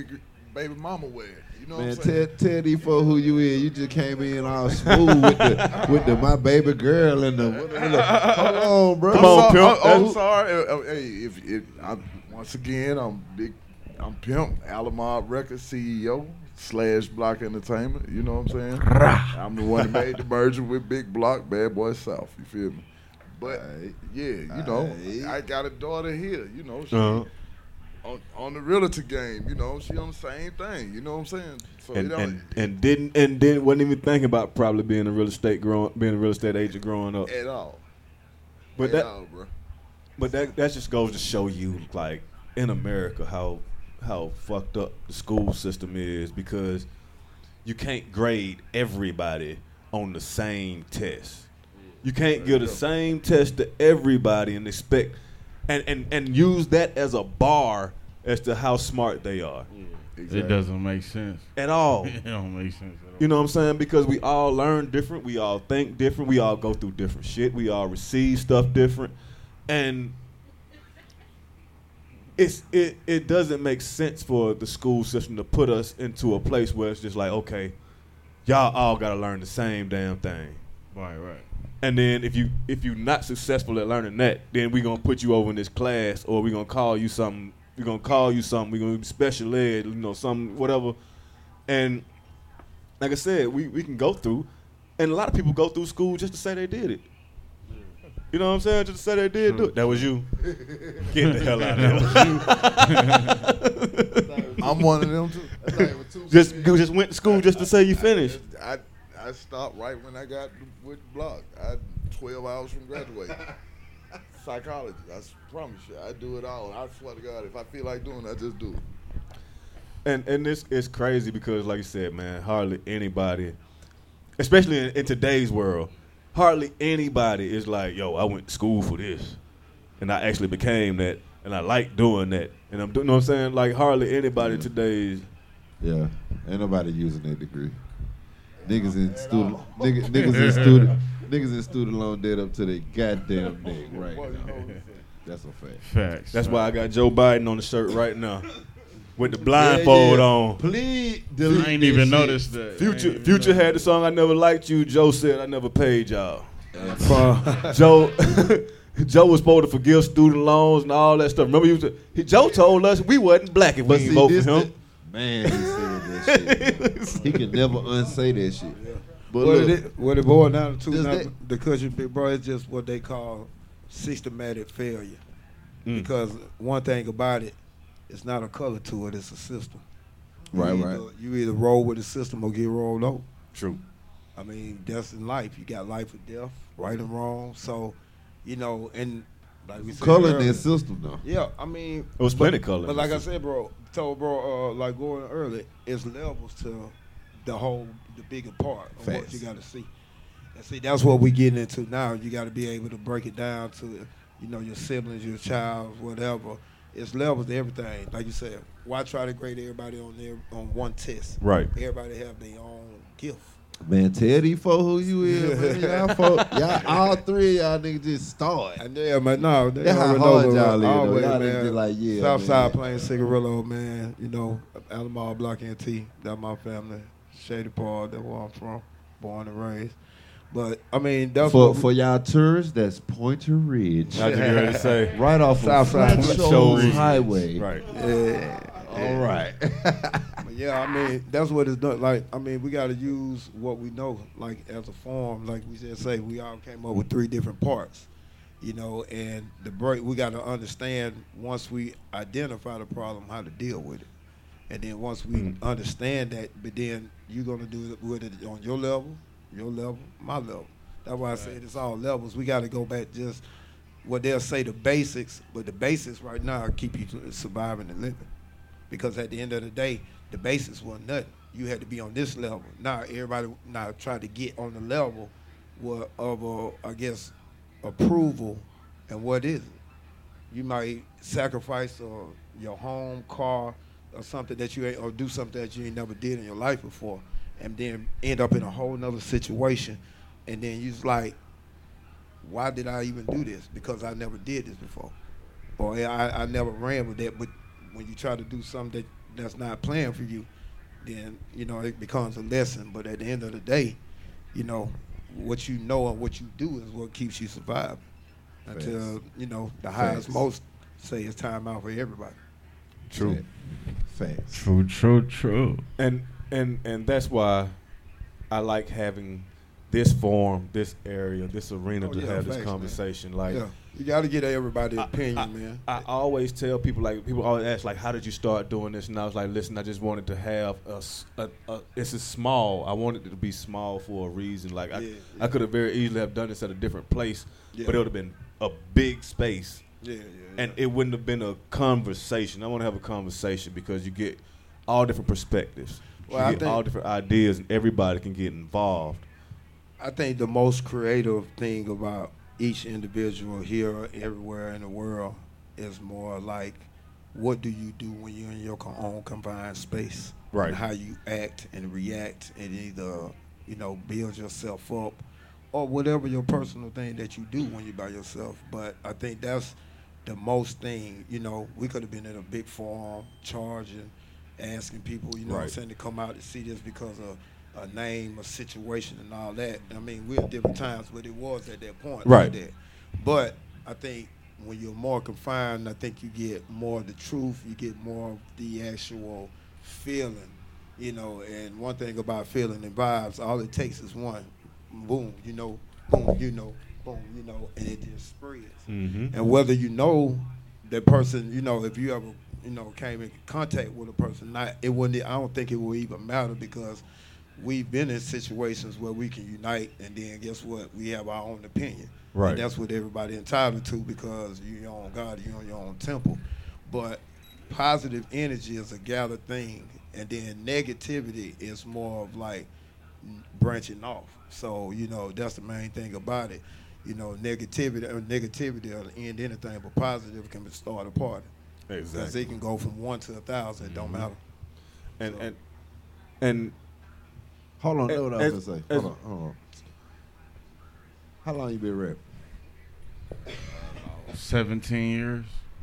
baby mama wear. You know Man, what I'm saying? tell, tell these folks who you is. You just came in all smooth with the with the my baby girl and the. What, what, what, hold on, bro. Come on, so- Pimp. Oh, I'm sorry. Uh, uh, Hey, if it, I'm, once again, I'm big. I'm Pimp, Alamar Records C E O slash Block Entertainment. You know what I'm saying? I'm the one that made the merger with Big Block, Bad Boy South. You feel me? But Aight. yeah, you know, Aight. I got a daughter here. You know, she Uh-huh. on, on the realtor game. You know, she on the same thing. You know what I'm saying? So And, it don't, and and didn't and didn't wasn't even thinking about probably being a real estate growing being a real estate agent growing up. at all. But at that all, bro. but that that just goes to show you like in America how how fucked up the school system is because you can't grade everybody on the same test. You can't give the same test to everybody and expect and, and, and use that as a bar as to how smart they are. It doesn't make sense. At all. It don't make sense at all. You know what I'm saying? Because we all learn different, we all think different, we all go through different shit, we all receive stuff different. And it's it, it doesn't make sense for the school system to put us into a place where it's just like, okay, y'all all gotta learn the same damn thing. Right, right. And then if you if you're not successful at learning that, then we're gonna put you over in this class, or we're gonna call you something. We're gonna call you something. We're gonna be special ed, you know, some whatever. And like I said, we, we can go through, and a lot of people go through school just to say they did it. You know what I'm saying? Just to say they did do it. That was you. Get the hell out of here. I'm one of them too. just you just went to school just to say you finished. I I stopped right when I got with Block. I twelve hours from graduating. Psychology. I promise you, I do it all. I swear to God, if I feel like doing it, I just do it. And and this it's crazy because, like you said, man, hardly anybody, especially in, in today's world, hardly anybody is like, yo, I went to school for this, and I actually became that, and I like doing that, and I'm doing, you know what I'm saying? Like hardly anybody Yeah. today's. Yeah, ain't nobody using that degree. Niggas in student, niggas, niggas in student, niggas in student loan debt up to their goddamn neck right now. That's a fact. Facts. That's why I got Joe Biden on the shirt right now, with the blindfold Yeah, yeah. on. Please, I ain't even noticed that. I Future ain't even Future noticed. had the song "I Never Liked You." Joe said, "I never paid y'all." Joe Joe was supposed to forgive student loans and all that stuff. Remember, he, was, he Joe told us we wasn't black if we But didn't see, vote this for him. the- man, he said that shit. He can never unsay that shit. But What look, it, what it boiled down to Does now, that- the country, big bro, it's just what they call systematic failure. Mm. Because one thing about it, it's not a color to it; it's a system. Right, you right. Either, you either roll with the system or get rolled over. True. I mean, that's in life. You got life or death, right and wrong. So, you know, and like we said color in earlier, that system though. yeah, I mean, It was plenty color. but like I said, bro, told bro, uh, like going early, it's levels to the whole, the bigger part of what Facts. you got to see. And see, that's what we getting into now. You got to be able to break it down to, you know, your siblings, your child, whatever. It's levels to everything. Like you said, why try to grade everybody on their on one test? Right. Everybody have their own gift. Man, tell these folks who you is, man. Y'all, folk, y'all, all three of y'all niggas just start. And yeah, man, no, they That's how already hard know, y'all bro. is, though. Always, Y'all man. niggas be like, yeah, Southside man. Plain Cigarillo, man. You know, Alamo Block N T. That's my family. Shady Park, that's where I'm from. Born and raised. But I mean, that's For what for y'all tourists, that's Pointer Ridge. I just get ready to say. Right off of Southside Flat Shoals Shoals Ridge. Highway. Right. Yeah. All right. But yeah, I mean, that's what it's done. Like, I mean, we got to use what we know, like as a form. Like we just say, we all came up with three different parts, you know. And the break, we got to understand once we identify the problem, how to deal with it. And then once we Mhm. understand that, but then you're gonna do it with it on your level, your level, my level. That's why I said it's all levels. We got to go back just what they'll say the basics, but the basics right now keep you surviving and living. Because at the end of the day, the basics wasn't nothing. You had to be on this level. Now everybody now trying to get on the level wa- of, uh, I guess, approval. And what is it? You might sacrifice uh, your home, car, or something that you ain't, or do something that you ain't never did in your life before, and then end up in a whole nother situation. And then you're like, why did I even do this? Because I never did this before. Or I, I never ran with that. But when you try to do something that that's not playing for you, then, you know, it becomes a lesson. But at the end of the day, you know, what you know and what you do is what keeps you surviving. Until, you know, the highest most say it's time out for everybody. True. Facts. True, true, true. And and and that's why I like having this forum, this area, this arena Oh, to yeah, have this facts, conversation. Like, Yeah, you got to get everybody's opinion, I, man. I always tell people, like, people always ask, like, how did you start doing this? And I was like, listen, I just wanted to have a, s- a- a- it's a small. I wanted it to be small for a reason. Like, I, Yeah, I could have very easily have done this at a different place, Yeah. but it would have been a big space. Yeah, yeah, And it wouldn't have been a conversation. I want to have a conversation because you get all different perspectives. Well, you I get think- all different ideas, and everybody can get involved. I think the most creative thing about each individual here, everywhere in the world, is more like, what do you do when you're in your co- own confined space? Right. And how you act and react and either, you know, build yourself up or whatever your personal thing that you do when you're by yourself. But I think that's the most thing, you know, we could have been in a big forum charging, asking people, you know what I'm Right. saying, to come out to see this because of a name, a situation, and all that. I mean, we're at different times, but it was at that point. Right. Like that. But I think when you're more confined, I think you get more of the truth, you get more of the actual feeling, you know. And one thing about feeling and vibes, all it takes is one, boom, you know, boom, you know, boom, you know, and it just spreads. Mhm. And whether you know that person, you know, if you ever, you know, came in contact with a person, not it wouldn't. I don't think it will even matter because we've been in situations where we can unite, and then guess what? We have our own opinion. Right. And that's what everybody entitled to because you're your own God, you're on your own temple. But positive energy is a gathered thing, and then negativity is more of like branching off. So, you know, that's the main thing about it. You know, negativity or negativity will end anything, but positive can start a party. Because Exactly. it can go from one to a thousand. It don't matter. And So- and and Hold on, As- know what I was as- gonna say. as- Hold on, hold on. How long you been rapping? seventeen years.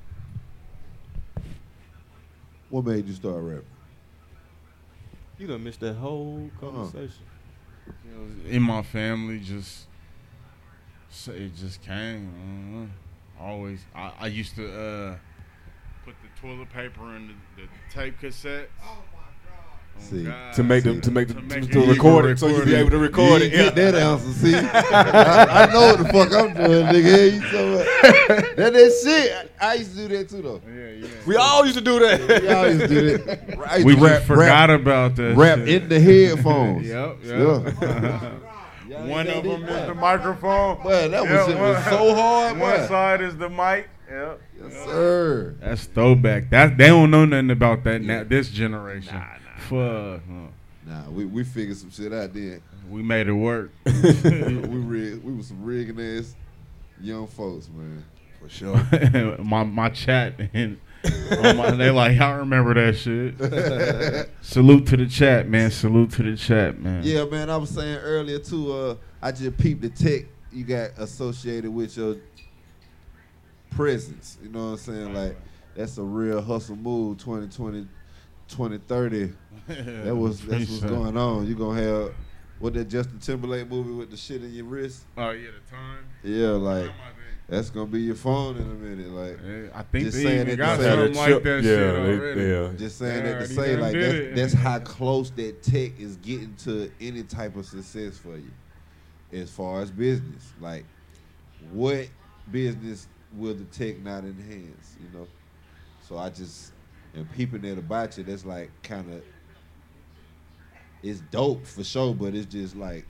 What made you start rapping? you done missed that whole conversation. You know, in my family, just so it just came. I don't know. Always, I, I used to uh, put the toilet paper in the, the tape cassette. Oh my God! See. To make them See. to make the To to, make to it- record you it, so you record be it. able to record you it. ain't Yeah. get that answer, see? I, I know what the fuck I'm doing, nigga. You so much. That that shit. I, I used to do that too, though. Yeah, yeah. We all used to do that. We all used to do that. I used We to just rap, forgot rap, about that. rap shit. in the headphones. Yep, Yeah. yep. Y'all One ain't of know them this, is the boy. microphone. Boy, that was, Yeah, it was one- so hard, One boy. side is the mic. Yep. Yes, sir. That's throwback. That they don't know nothing about that now. This generation. Nah, nah. Fuck. no. Nah, we, we figured some shit out then. We made it work. we, we rig, we was some rigging ass young folks, man. For sure. my my chat and oh my, they like I remember that shit. Salute to the chat, man. Salute to the chat, man. Yeah, man. I was saying earlier too. Uh, I just peeped the tech you got associated with your presence. You know what I'm saying? Like that's a real hustle move. twenty twenty, twenty thirty. That was that's what's going on. You gonna have what that Justin Timberlake movie with the shit in your wrist? Oh yeah, the time. Yeah, like that's gonna be your phone in a minute. Like Yeah, I think just they saying even it got to say something that like chip- that yeah, shit they- already. yeah. Just saying They that to already say done like did that's, it. that's how close that tech is getting to any type of success for you as far as business. Like what business will the tech not enhance, you know? So I just am peeping that about you. That's like kind of, it's dope for sure, but it's just like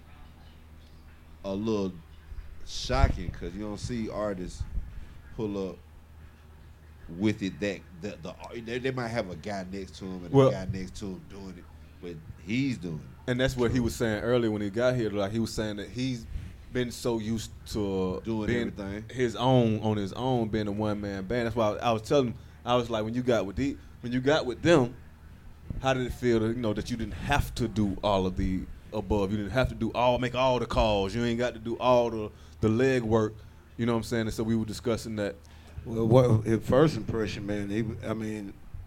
a little shocking because you don't see artists pull up with it that the, the they, they might have a guy next to him and Well- a guy next to him doing it, but he's doing it. And that's what he was saying earlier when he got here. Like he was saying that he's been so used to Doing being everything. his own on his own, being a one man band. That's why I, I was telling him, I was like, when you got with the when you got with them, how did it feel to, you know, that you didn't have to do all of the above? You didn't have to do all make all the calls. You ain't got to do all the the leg work. You know what I'm saying? And so we were discussing that. Well, what at first impression, man? He, I mean,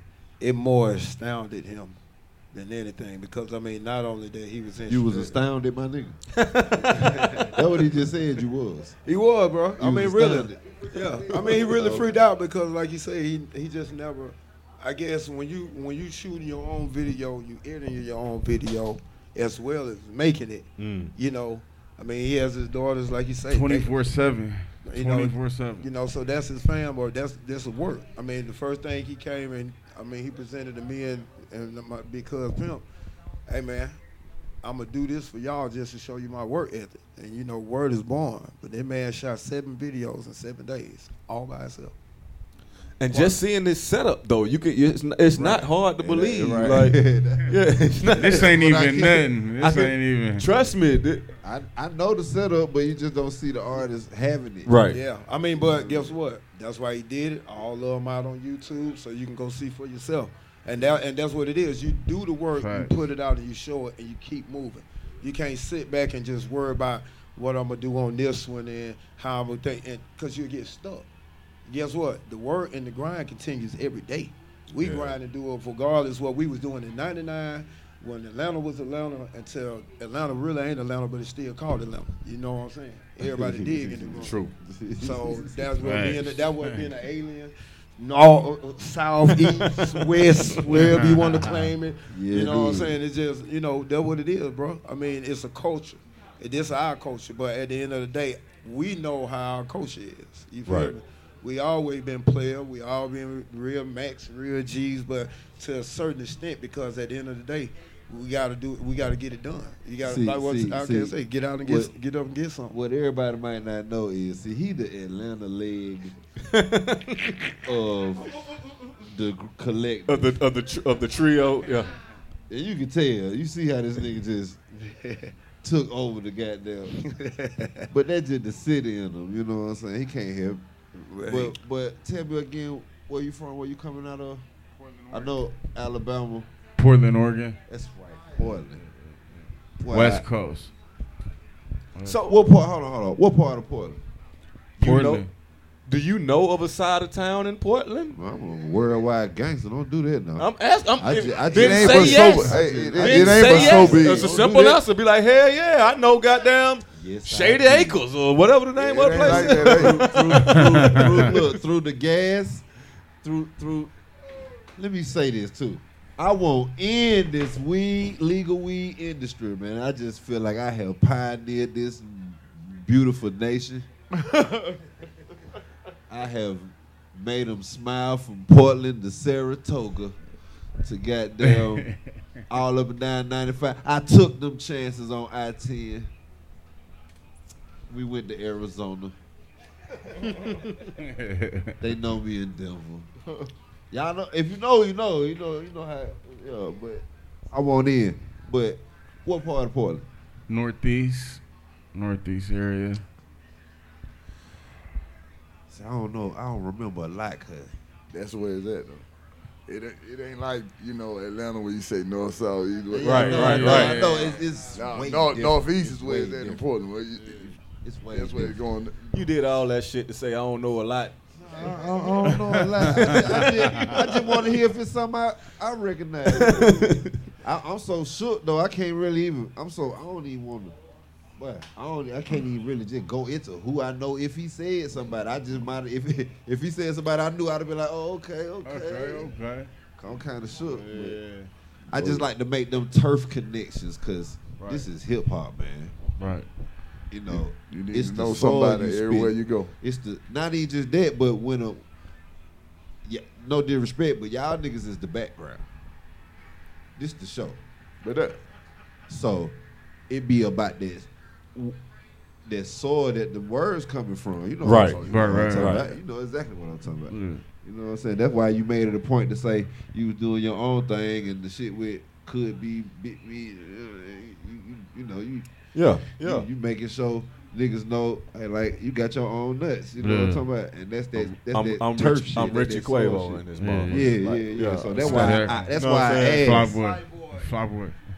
it more astounded him than anything because I mean, not only that he was in. You was astounded, my nigga. That's what he just said. You was. He was, bro. You I mean, was really. astounded. Yeah. I mean, he really freaked out because, like you say, he he just never. I guess when you when you shooting your own video, you editing your own video as well as making it. Mm. You know, I mean, he has his daughters, like you say, twenty-four seven. You know, twenty-four seven. You know, so that's his fam, or that's that's a work. I mean, the first thing he came and I mean, he presented to me and and my big cuz Pimp, hey man, I'm gonna do this for y'all just to show you my work ethic. And you know, word is born. But that man shot seven videos in seven days, all by himself. And just seeing this setup though, you could it's, it's not hard to believe. Right. Like, yeah, it's not, This ain't But I even can't- nothing. I This can- ain't even. Trust me. th- I, I know the setup, but you just don't see the artist having it. Right. Yeah, I mean, but guess what? That's why he did it. All of them out on YouTube, so you can go see for yourself. And that and that's what it is. You do the work, Facts. you put it out, and you show it, and you keep moving. You can't sit back and just worry about what I'm gonna do on this one and how I'm gonna think, and because you'll get stuck. Guess what? The work and the grind continues every day. We Yeah. grind and do it regardless what we was doing in ninety-nine when Atlanta was Atlanta until Atlanta really ain't Atlanta, but it's still called Atlanta. You know what I'm saying? Everybody dig in the room. True. So that's what Right. being that what being an alien. North, uh, south, east, west, wherever you want to claim it. Yeah, you know what I'm dude. saying? It's just, you know, that's what it is, bro. I mean, it's a culture. It is our culture, but at the end of the day, we know how our culture is. You feel Right. me? We always been player. We all been real Max, real G's, but to a certain extent, because at the end of the day, we gotta do. We gotta get it done. You gotta, See, like what see, I see. can say, get out and get What- get up and get something. What everybody might not know is, see, he the Atlanta leg of the gr- collective. Of the of the tr- of the trio, yeah. And you can tell. You see how this nigga just took over the goddamn. But that's just the city in him. You know what I'm saying? He can't help. But but tell me again, where you from? Where you coming out of? I know Alabama. Portland, Oregon. That's right, Portland. Boy, West I- Coast. So What part? Hold on, hold on. What part of Portland? you know, Portland. do you know of a side of town in Portland? I'm a worldwide gangster. Don't do that now. I'm asking. I'm, I ju- I then just- say but yes. so, hey, it, it, Then it ain't say but yes. so big. It's a Don't simple do that. answer. Be like, hell yeah, I know goddamn Yes, I Shady do. Acres or whatever the name It of the ain't place like is. that, through, through, through, look, through the gas, through through. Let me say this too. I won't end this weed legal weed industry, man. I just feel like I have pioneered this beautiful nation. I have made them smile from Portland to Saratoga to goddamn all up and down ninety-five. I took them chances on I ten. We went to Arizona. They know me in Denver. Y'all know, if you know, you know, you know, you know how. Yeah, but I won't in. But what part of Portland? Northeast. Northeast area. See, I don't know. I don't remember a lot, cause That's where it's at, though. It ain't, it ain't like, you know, Atlanta where you say north, south, east, west. Right, no, right, no, right. No, it's, it's Nah, way north, different. northeast is It's where way it's at in different. Portland. Where you, It's way that's where it's different. going. You did all that shit to say I don't know a lot. I, I, I don't know a lot. I just, I just, I just want to hear if it's something I, I recognize. I, I'm so shook though. I can't really even. I'm so. I don't even want to. But I don't. I can't even really just go into who I know. If he said somebody, I just might. If if he said somebody I knew, I'd have been like, oh okay, okay. Okay, okay. I'm kind of shook. but Yeah. I just like to make them turf connections because Right. this is hip hop, man. Right. You know, You need it's to the know soul somebody you everywhere spit. you go. It's the not even just that, but when a yeah, no disrespect, but y'all niggas is the background. This the show. But that, So it be about this that soil that the words coming from. You know Right. what I'm, Right, you know what I'm right, talking right. about. You know exactly what I'm talking about. Yeah. You know what I'm saying? That's why you made it a point to say you was doing your own thing and the shit with could be bit me. You, you, you know, you Yeah, yeah. you, you making sure niggas know, hey, like you got your own nuts. You know what I'm Yeah. talking about? And that's that. That's I'm, that I'm, turf Rich, shit. I'm that's Richie that soul Quavo shit. in this Yeah. motherfucker. Yeah, yeah, Like, yeah. So that's So why. there- I, that's Know what why I I'm saying? asked. Fly boy. Fly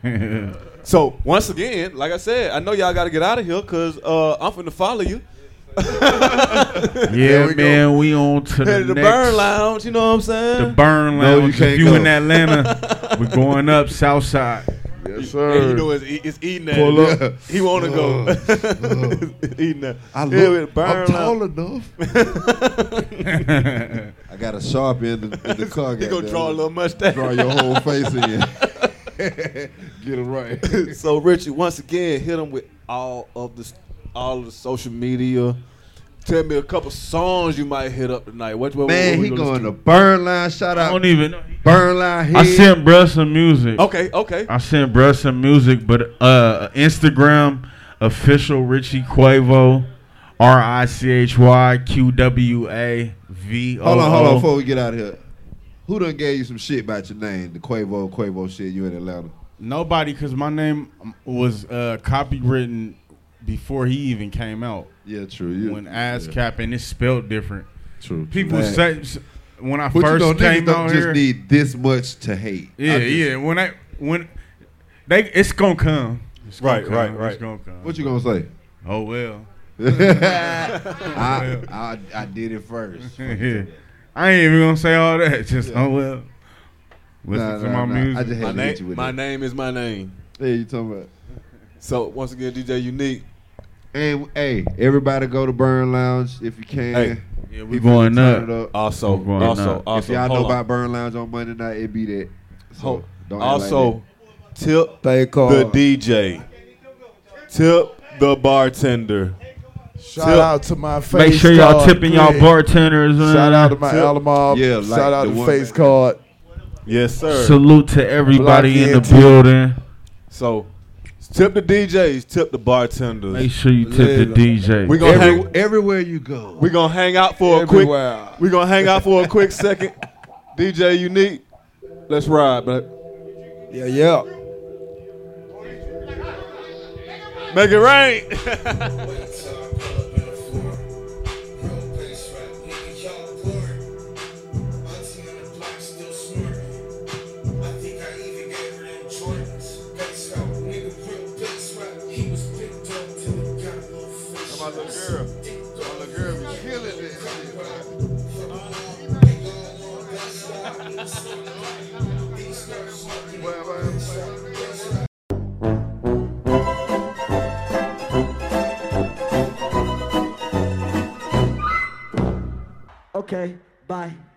boy. So once again, like I said, I know y'all got to get out of here because uh, I'm finna follow you. Yeah, we man, we on to the Headed to next. Burn Lounge, you know what I'm saying? The Burn No, you Lounge. can't if you go. in Atlanta, we're going up South Side. Yes, And you sir. know it's, it's eating that. Pull up. He want to go. Eating that. I Yeah, look, with Burn I'm tall Lounge. enough. I got a sharp in the, in the car. He gonna goddamn. draw a little mustache. Draw your whole face in. Get it right. So Richie, once again, hit him with all of the all of the social media. Tell me a couple songs you might hit up tonight. What, what, Man, what we he gonna going to listen Burn Line. Shout I out don't even know. Burn Line Head. I sent bruh some music. Okay, okay. I sent bruh some music, but uh, Instagram official Richie Quavo, R I C H Y Q W A V O O. Hold on, hold on. Before we get out of here, who done gave you some shit about your name? The Quavo, Quavo shit. You in Atlanta? Nobody, because my name was uh, copywritten before he even came out. Yeah, true. You, When ass yeah. cap and it's spelled different. True. People Man. say when I But first you know, niggas came don't out just here. need this much to hate. yeah, I just- yeah. When I when they, it's gonna come. It's gonna Right, come. right, right. It's gonna come. What you gonna say? Oh well. I, I I did it first. Yeah. I ain't even gonna say all that. Just Yeah. oh well. Listen Nah, to nah, my nah. music. I just My, had to hit you name, with my that. name is my name. Hey, you talking about? So once again, D J Unique. And hey, everybody go to Burn Lounge if you can. Hey. Yeah, we If you going can turn up. it Also, We're going also, up. also. If y'all know hold on. about Burn Lounge on Monday night, it be that. So Hold- don't act like Also, tip They call the D J. Tip the bartender. Shout Tip. out to my face Make sure y'all card, tipping y'all Greg. bartenders. Man. Shout out to my Tip. Alamo. Yeah, like Shout out the to one face that- card. Yes, sir. Salute to everybody Block in the N T. building. So, tip the D Js, tip the bartenders. Make sure you tip the Yeah. D J. We gonna Every, hang. everywhere you go. We gonna hang out for a quick. everywhere. We gonna hang out for a quick second. D J Unique, let's ride, but Yeah, yeah. make it rain. My little girl, my little girl be killing this Okay, bye.